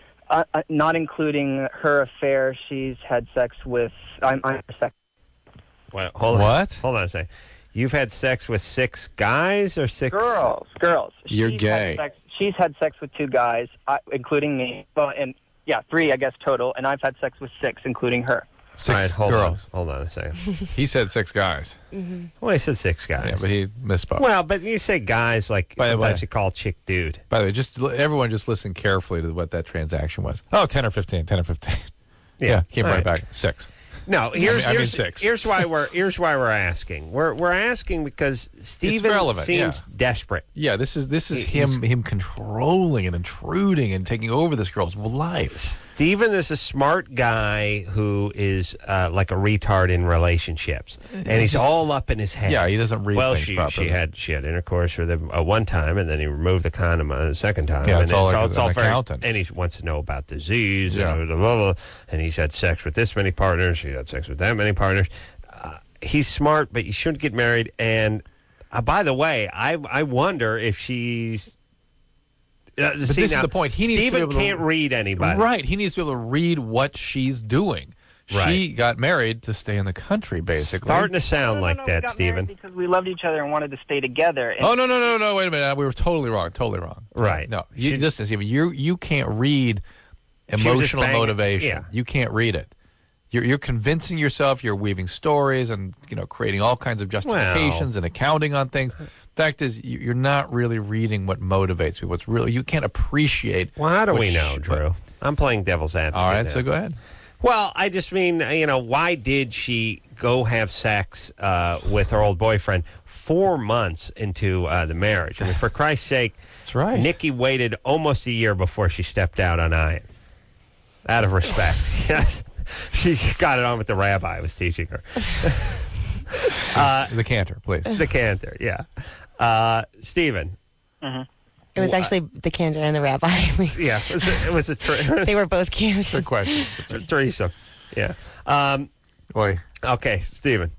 not including her affair, she's had sex with... I'm sex. Well, hold on a second. You've had sex with 6 guys or 6... Girls. You're gay. She's had sex with 2 guys, including me. Well, and 3, I guess, total. And I've had sex with 6, including her. 6 girls. Hold on a second. He said 6 guys. Mm-hmm. Well, he said 6 guys. Yeah, but he misspoke. Well, but you say guys like sometimes you call chick dude. By the way, everyone just listen carefully to what that transaction was. Oh, 10 or 15. Yeah, came right back. 6. No, here's 6. Here's why we're asking. We're asking because Stephen seems desperate. Yeah, this is him controlling and intruding and taking over this girl's life. Stephen is a smart guy who is like a retard in relationships, and he's all up in his head. Yeah, he doesn't read things properly. She had intercourse with him one time, and then he removed the condom the second time. Yeah, and it's all like an accountant. And he wants to know about disease, and blah, blah, blah, and he's had sex with this many partners. He had sex with that many partners. He's smart, but you shouldn't get married. And by the way, I wonder if she's... but this is the point. Stephen can't read anybody. Right. He needs to be able to read what she's doing. Right. She got married to stay in the country, basically. Starting to sound like that, Stephen. Because we loved each other and wanted to stay together. Oh, no. Wait a minute. We were totally wrong. Right. No. Listen, Stephen, you can't read emotional motivation. Yeah. You can't read it. You're convincing yourself. You're weaving stories and creating all kinds of justifications and accounting on things. Fact is, you're not really reading what motivates people. What's really you can't appreciate. Well, how do we know, Drew? I'm playing devil's advocate. All right, now. so go ahead. Well, I just mean, why did she go have sex with her old boyfriend 4 months into the marriage? I mean, for Christ's sake, that's right. Nikki waited almost a year before she stepped out on Ian. Out of respect, yes. She got it on with the rabbi I was teaching her. The cantor, please. The cantor, yeah. Stephen. Mm-hmm. It was actually the cantor and the rabbi. Yeah, it was a they were both cantors. Good question. Teresa. Yeah. Okay, Stephen.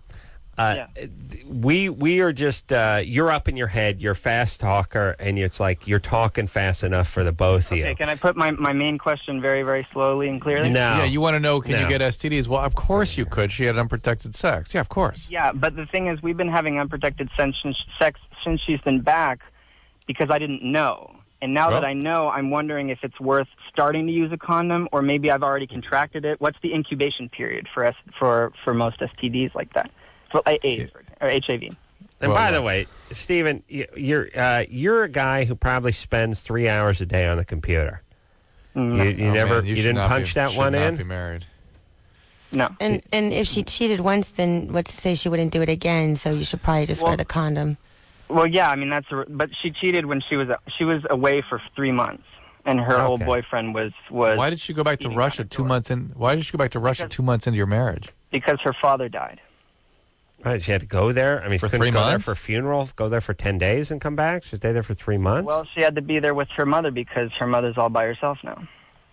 We are just you're up in your head. You're a fast talker, and it's like you're talking fast enough for the both of you. Okay, can I put my main question very, very slowly and clearly? No. Yeah, you want to know, can you get STDs? Well, of course you could. She had unprotected sex. Yeah, of course. Yeah, but the thing is, we've been having unprotected sex since she's been back because I didn't know. And now that I know, I'm wondering if it's worth starting to use a condom, or maybe I've already contracted it. What's the incubation period for most STDs like that? For AIDS or HIV. And by the way, Stephen, you're a guy who probably spends 3 hours a day on the computer. You didn't punch that one in? Be married. No. And if she cheated once, then what's to say she wouldn't do it again? So you should probably just wear the condom. Well, yeah, I mean but she cheated when she was away for 3 months, and her old boyfriend was. Why did she go back to Russia 2 months in? Why did she go back to Russia 2 months into your marriage? Because her father died. Right, she had to go there. I mean, for she 3 couldn't go months? there for a funeral. Go there for 10 days and come back. She'd stay there for 3 months. Well, she had to be there with her mother because her mother's all by herself now.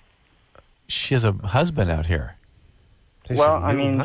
She has a husband out here. Well, I mean,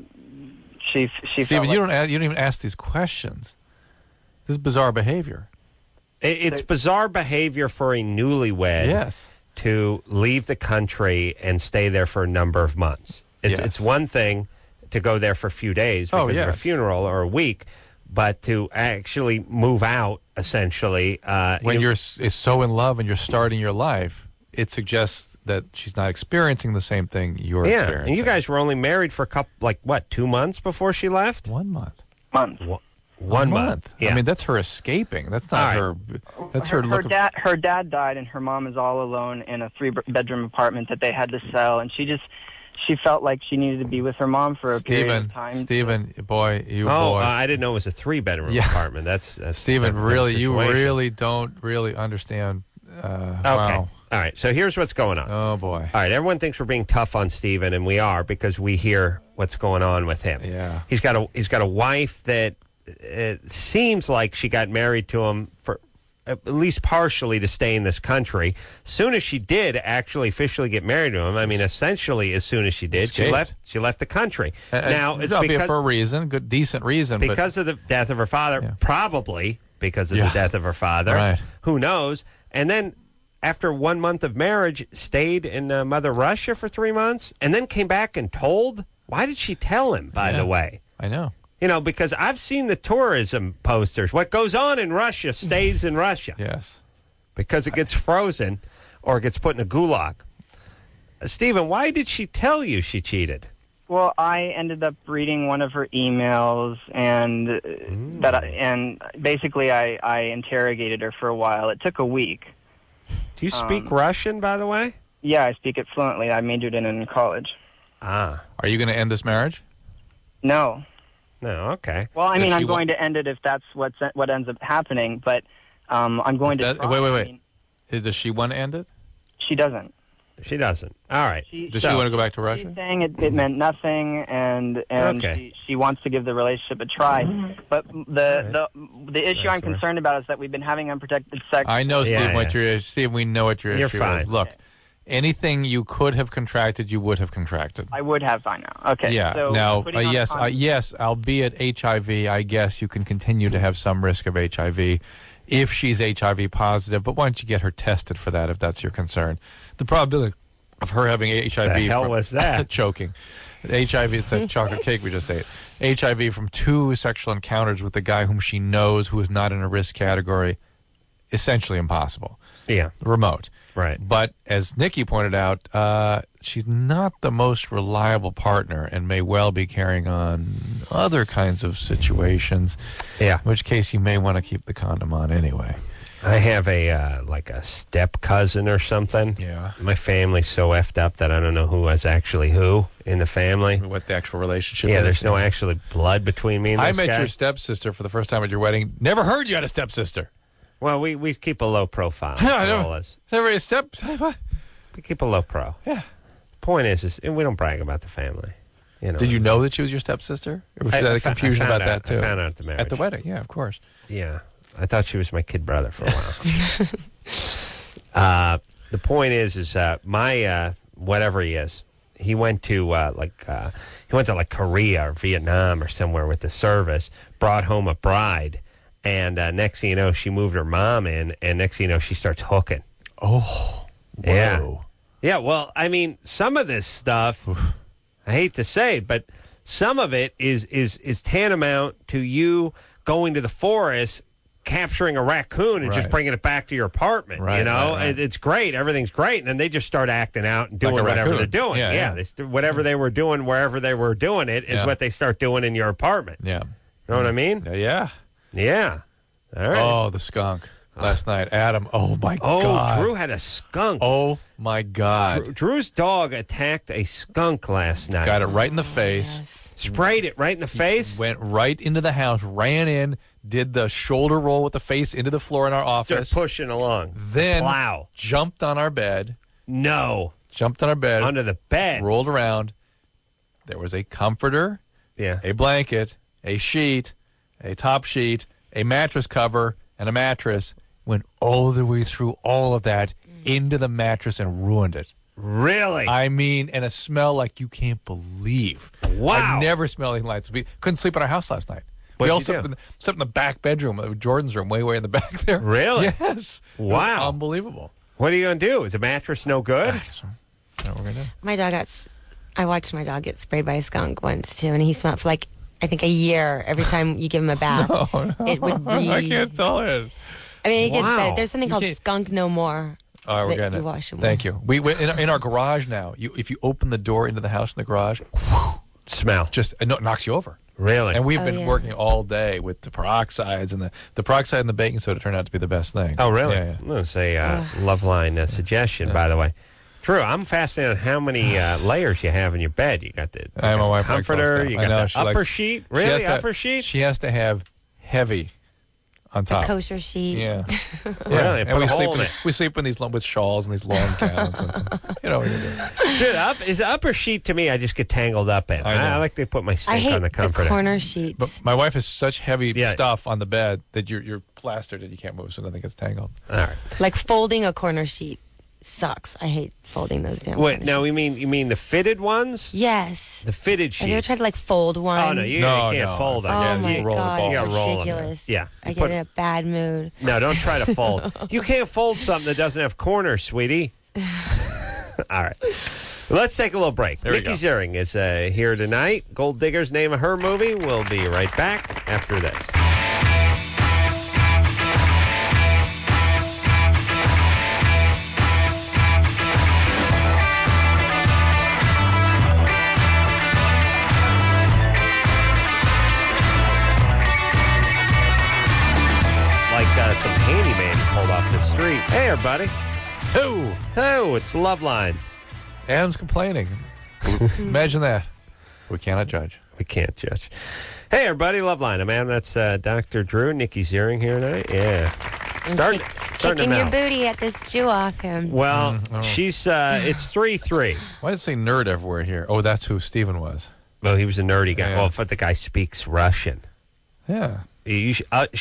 she Stephen, you don't even ask these questions. This is bizarre behavior. It's bizarre behavior for a newlywed to leave the country and stay there for a number of months. It's one thing to go there for a few days because of a funeral or a week, but to actually move out, essentially. When you're so in love and you're starting your life, it suggests that she's not experiencing the same thing you're experiencing. And you guys were only married for 2 months before she left? 1 month. One month. Yeah. I mean, that's her escaping. That's not her. That's her looking. Her dad died, and her mom is all alone in a 3-bedroom apartment that they had to sell, and she felt like she needed to be with her mom for a period of time. Stephen, boy. I didn't know it was a 3-bedroom apartment. That's Stephen. You really don't really understand. Okay. Wow. All right. So here's what's going on. Oh boy. All right. Everyone thinks we're being tough on Stephen, and we are because we hear what's going on with him. Yeah. He's got a wife that. It seems like she got married to him for at least partially, to stay in this country. Soon as she did actually officially get married to him, I mean, essentially as soon as she did, she left the country. Now, it's because, for a reason, good, decent reason. Because of the death of her father, probably because of the death of her father. Right. Who knows? And then after 1 month of marriage, stayed in Mother Russia for 3 months, and then came back and told. Why did she tell him, by the way? I know. You know, because I've seen the tourism posters. What goes on in Russia stays in Russia. Yes. Because it gets frozen or it gets put in a gulag. Stephen, why did she tell you she cheated? Well, I ended up reading one of her emails, and basically I interrogated her for a while. It took a week. Do you speak Russian, by the way? Yeah, I speak it fluently. I majored in it in college. Ah. Are you going to end this marriage? No. No, okay. Well, I mean, I'm going to end it if that's what ends up happening, but I'm going to try. Wait. Does she want to end it? She doesn't. She doesn't. All right. Does she want to go back to Russia? She's saying it meant nothing, and she wants to give the relationship a try. But the issue I'm concerned about is that we've been having unprotected sex. I know, Steve. Steve, we know what your issue is. Look, anything you could have contracted, you would have contracted. I would have by now. Okay. Yeah. So now, yes, albeit HIV, I guess you can continue to have some risk of HIV if she's HIV positive. But why don't you get her tested for that if that's your concern? The probability of her having HIV. The hell was that? Choking. HIV, it's that chocolate cake we just ate. HIV from 2 sexual encounters with a guy whom she knows who is not in a risk category, essentially impossible. Yeah. Remote. Right. But as Nikki pointed out, she's not the most reliable partner and may well be carrying on other kinds of situations. Yeah. In which case you may want to keep the condom on anyway. I have a step cousin or something. Yeah. My family's so effed up that I don't know who was actually who in the family. What the actual relationship is. Yeah, there's no actually blood between me and this guy. I met your stepsister for the first time at your wedding. Never heard you had a stepsister. Well, we keep a low profile. Never a step. We keep a low pro. Yeah. Point is we don't brag about the family. You know. Did you know that she was your stepsister? Or was there confusion about that too? I found out at the marriage. At the wedding, yeah, of course. Yeah. I thought she was my kid brother for a while. The point is my whatever he is, he went to Korea or Vietnam or somewhere with the service, brought home a bride, and next thing you know, she moved her mom in, and next thing you know, she starts hooking. Oh, whoa. Yeah. Well, I mean, some of this stuff, I hate to say, but some of it is tantamount to you going to the forest, capturing a raccoon and just bringing it back to your apartment. Right, you know, right. It's great, everything's great, and then they just start acting out and doing whatever they're doing. Whatever they were doing wherever they were doing it is what they start doing in your apartment. Yeah, you know what I mean? Yeah. All right. Oh, the skunk last night, Adam. Oh my God. Drew had a skunk. Oh my God. Drew's dog attacked a skunk last night. Got it right in the face. Sprayed it right in the face. Went right into the house, ran in, did the shoulder roll with the face into the floor in our office. Started pushing along. Then jumped on our bed. No. Jumped on our bed. Under the bed. Rolled around. There was a comforter, a blanket, a sheet, a top sheet, a mattress cover, and a mattress. Went all the way through all of that into the mattress and ruined it. Really? I mean, and a smell like you can't believe. Wow. I've never smelled anything like this. We couldn't sleep in our house last night. We all slept in the back bedroom, Jordan's room, way in the back there. Really? Yes. Wow. It was unbelievable. What are you going to do? Is the mattress no good? That's what we're going to do. My dog I watched my dog get sprayed by a skunk once, too, and he smelled for, I think a year every time you give him a bath. No. It would breathe. I can't tell it. I mean, it gets better. There's something called Skunk No More. All right, we're getting it. Wash him Thank you. We in our garage now. If you open the door into the house in the garage, smell it knocks you over. Really? And we've been working all day with the peroxides, and the peroxide and the baking soda turned out to be the best thing. Oh, really? Yeah. That's a Loveline suggestion, by the way. Drew, I'm fascinated on how many layers you have in your bed. You got the comforter, you got the upper sheet. Really, upper sheet? She has to have heavy on top. Kosher sheet. Yeah. Really? And we sleep in these with shawls and these long gowns. You know what you're doing. Dude, is the upper sheet to me, I just get tangled up in. I like they put my stink on the comforter. The corner sheets. But my wife has such heavy stuff on the bed that you're plastered and you can't move, so nothing gets tangled. All right. Like folding a corner sheet sucks. I hate folding those down. Wait, now you mean the fitted ones? Yes. The fitted sheets. Have you ever tried to like fold one? Oh no, you can't fold them. Oh my God, it's ridiculous. Yeah, I get in a bad mood. No, don't try to fold. You can't fold something that doesn't have corners, sweetie. All right. Let's take a little break. Nikki Ziering is here tonight. Gold Digger's name of her movie. We'll be right back after this. Some handyman pulled off the street. Hey, everybody. Who? It's Loveline. Adam's complaining. Imagine that. We cannot judge. We can't judge. Hey, everybody. Loveline. I'm Adam. That's Dr. Drew. Nikki Ziering here tonight. Yeah. Starting kicking your booty at this Jew off him. Well, she's, it's 3-3. Why does it say nerd everywhere here? Oh, that's who Steven was. Well, he was a nerdy guy. Yeah. Well, but the guy speaks Russian. Yeah. You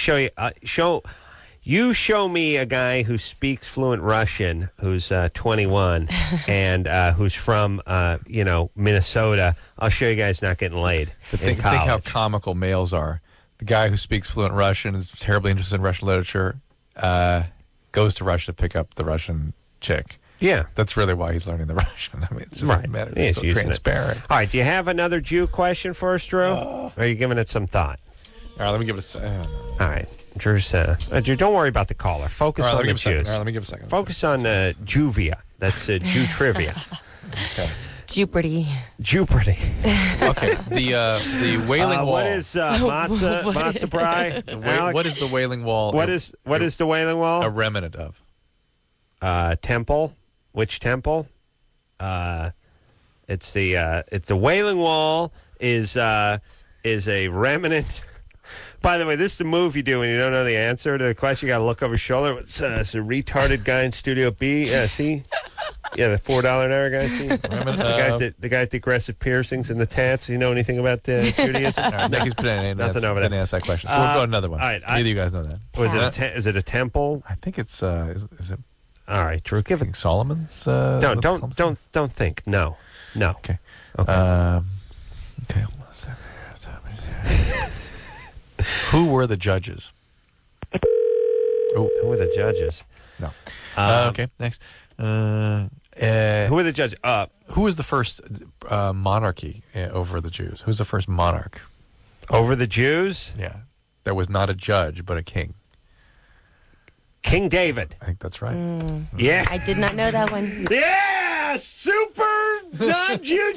show me a guy who speaks fluent Russian, who's 21, and who's from Minnesota. I'll show you guys not getting laid. But think how comical males are. The guy who speaks fluent Russian is terribly interested in Russian literature. Goes to Russia to pick up the Russian chick. Yeah, that's really why he's learning the Russian. I mean, it's just a matter. It's so transparent. All right, do you have another Jew question for us, Drew? Or are you giving it some thought? All right, let me give it a. All right. Drew's, Drew, don't worry about the caller. Focus on the Jews. All right, let me give a second. Focus on Juvia. That's Jew trivia. Okay. Jeopardy. Okay. The Wailing Wall. What is matzah pie? What is the Wailing Wall? What is the Wailing Wall? A remnant of. Temple. Which temple? It's the Wailing Wall is a remnant. By the way, this is the move you do when you don't know the answer to the question. You got to look over your shoulder. It's a retarded guy in Studio B. See? Yeah, the $4 an hour guy. See? The guy with the aggressive piercings and the tats. You know anything about Judaism? Nothing over there. Didn't ask that question. So we'll go to another one. All right, neither of you guys know that. Is it a temple? I think it's. Is it? All right, Drew. Give it. Solomon's. Don't think. No. Okay. Okay. Hold on a second. Who were the judges? Who were the judges? No. Okay, next. Who were the judges? Who was the first monarchy over the Jews? Who's the first monarch? Over the Jews? Yeah. That was not a judge, but a king. King David. I think that's right. Yeah. I did not know that one. Yeah! Super non-Jew.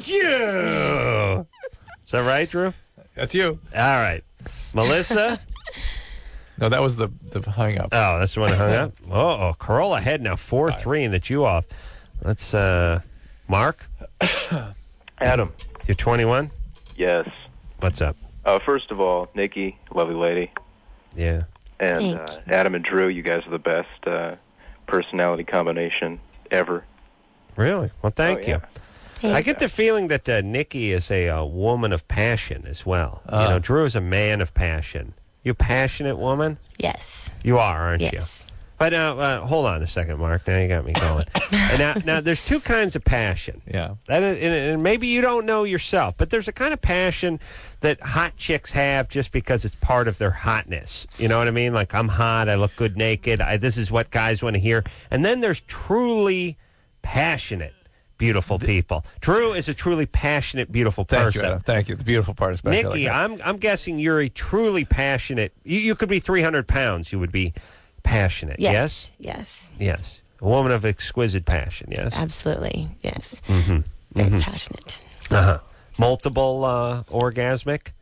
Is that right, Drew? That's you. All right. Melissa? No, that was the hung up. Oh, that's the one that hung up? Oh, Corolla ahead now, 4-3 in the Jew off. Let's, Mark? Adam. You're 21? Yes. What's up? First of all, Nikki, lovely lady. Yeah. And Adam and Drew, you guys are the best personality combination ever. Really? Well, thank you. I get the feeling that Nikki is a woman of passion as well. Drew is a man of passion. You a passionate woman? Yes. You are, aren't you? Yes. But now, hold on a second, Mark. Now you got me going. And now, there's two kinds of passion. Yeah. And maybe you don't know yourself, but there's a kind of passion that hot chicks have just because it's part of their hotness. You know what I mean? Like, I'm hot. I look good naked. This is what guys want to hear. And then there's truly passionate, beautiful people. Drew is a truly passionate, beautiful person. Thank you, Adam. Thank you. The beautiful part is Nikki, like I'm guessing you're a truly passionate. You could be 300 pounds. You would be passionate. Yes. Yes. A woman of exquisite passion. Yes. Absolutely. Yes. Mm-hmm. Very passionate. Multiple orgasmic.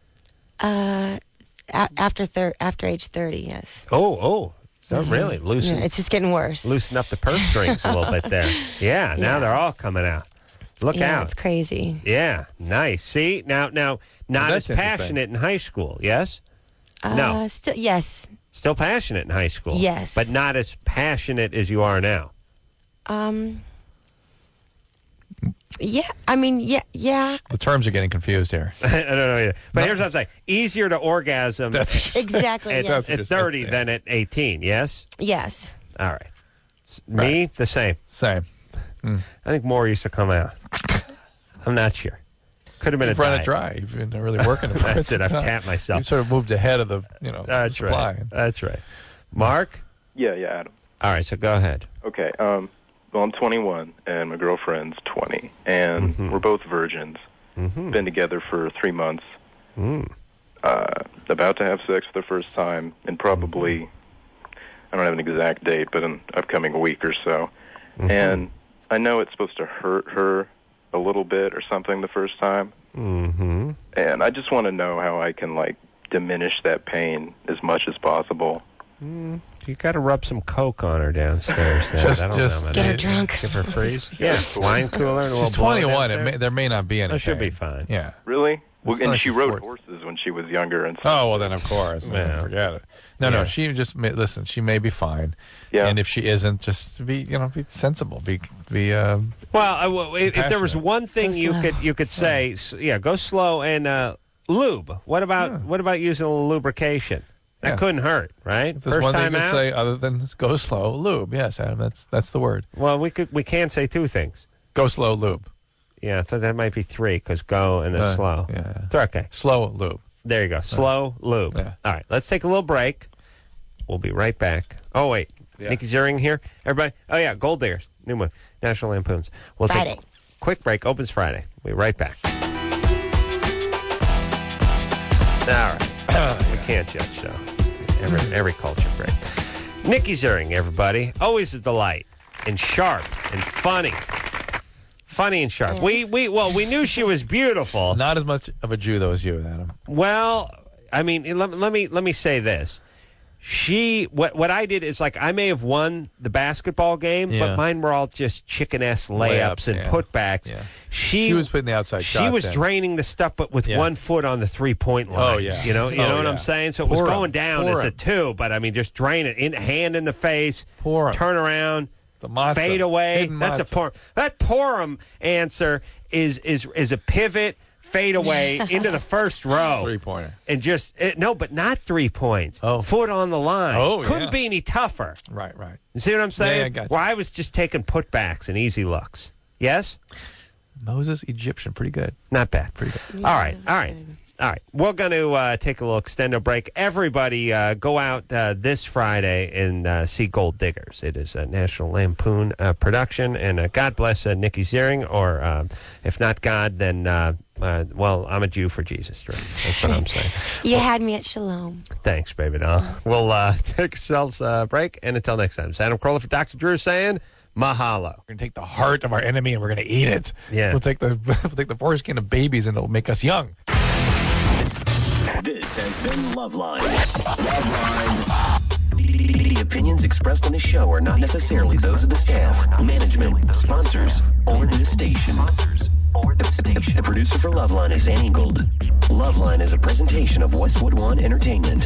After age 30. Yes. Oh. So really loosen. Yeah, it's just getting worse. Loosen up the purse strings a little bit there. Yeah. Now they're all coming out. Look out. It's crazy. Yeah. Nice. See now not as passionate in high school. Yes. No. Still, yes. Still passionate in high school. Yes. But not as passionate as you are now. Yeah, I mean, yeah. The terms are getting confused here. I don't know either. But here's what I'm saying. Easier to orgasm Exactly, yes. at 30 than at 18, yes? Yes. All right. Me, the same. Same. I think more used to come out. I'm not sure. Could have been You've a run diet. it dry. You've been really working it. That's it. I've tapped myself. You've sort of moved ahead of the, That's supply. Right. That's right. Mark? Yeah, Adam. All right, so go ahead. Okay. Well, I'm 21, and my girlfriend's 20, and we're both virgins. Been together for 3 months. About to have sex for the first time, and probably, I don't have an exact date, but an upcoming week or so. And I know it's supposed to hurt her a little bit or something the first time. And I just want to know how I can, diminish that pain as much as possible. You got to rub some Coke on her downstairs. Just get her drunk. Give her freeze. Yeah, wine cooler. And She's 21. There may not be any. That should be fine. Yeah. Really? Well, It's and not she like rode horses when she was younger and stuff. Oh, well, then, of course. Forget it. No, she just, listen, she may be fine. Yeah. And if she isn't, just be sensible. Well, if there was one thing you could say, go slow and lube. What about using a little lubrication? That couldn't hurt, right? If there's First one thing time to out? say other than go slow, lube. Yes, Adam, that's the word. Well, we can say two things. Go slow, lube. Yeah, I thought that might be three, because go and then slow. Yeah. It's okay. Slow, lube. There you go. Slow, lube. Yeah. All right, let's take a little break. We'll be right back. Oh, wait. Yeah. Nikki Ziering here. Everybody? Oh, yeah, Gold Diggers. New one. National Lampoons. We'll Friday. take a quick break. Opens Friday. We'll be right back. All right. We can't judge, though. Every culture break. Nikki Ziering, everybody. Always a delight. And sharp and funny. Funny and sharp. We knew she was beautiful. Not as much of a Jew, though, as you, Adam. Well, I mean, let me say this. What I did is, I may have won the basketball game, but mine were all just chicken-esque layups and putbacks. Yeah. She was putting the outside shots She was in. draining the stuff, but with one foot on the three-point line. Oh, yeah. You know what I'm saying? So it was going down as a two, but, I mean, just drain it. Hand in the face, turn around, the matzah. fade away. Hidden That's matzah. a Purim. That Purim answer is a pivot, fade away into the first row. 3-pointer. And just, but not 3 points. Oh. Foot on the line. Oh, Couldn't yeah. be any tougher. Right. You see what I'm saying? Yeah, I got you. Well, I was just taking putbacks and easy looks. Yes? Moses, Egyptian, pretty good. Not bad. Pretty good. All right. We're going to take a little extendo break. Everybody go out this Friday and see Gold Diggers. It is a National Lampoon production. And God bless Nikki Ziering, or if not God, then, I'm a Jew for Jesus. Right? That's what I'm saying. You had me at Shalom. Thanks, baby doll. We'll take ourselves a break. And until next time, it's Adam Carolla for Dr. Drew saying mahalo. We're going to take the heart of our enemy and we're going to eat it. Yeah. We'll take the foreskin of babies and it'll make us young. This has been Loveline. The opinions expressed on the show are not necessarily those of the staff, management, sponsors, or the station. The producer for Loveline is Annie Gold. Loveline is a presentation of Westwood One Entertainment.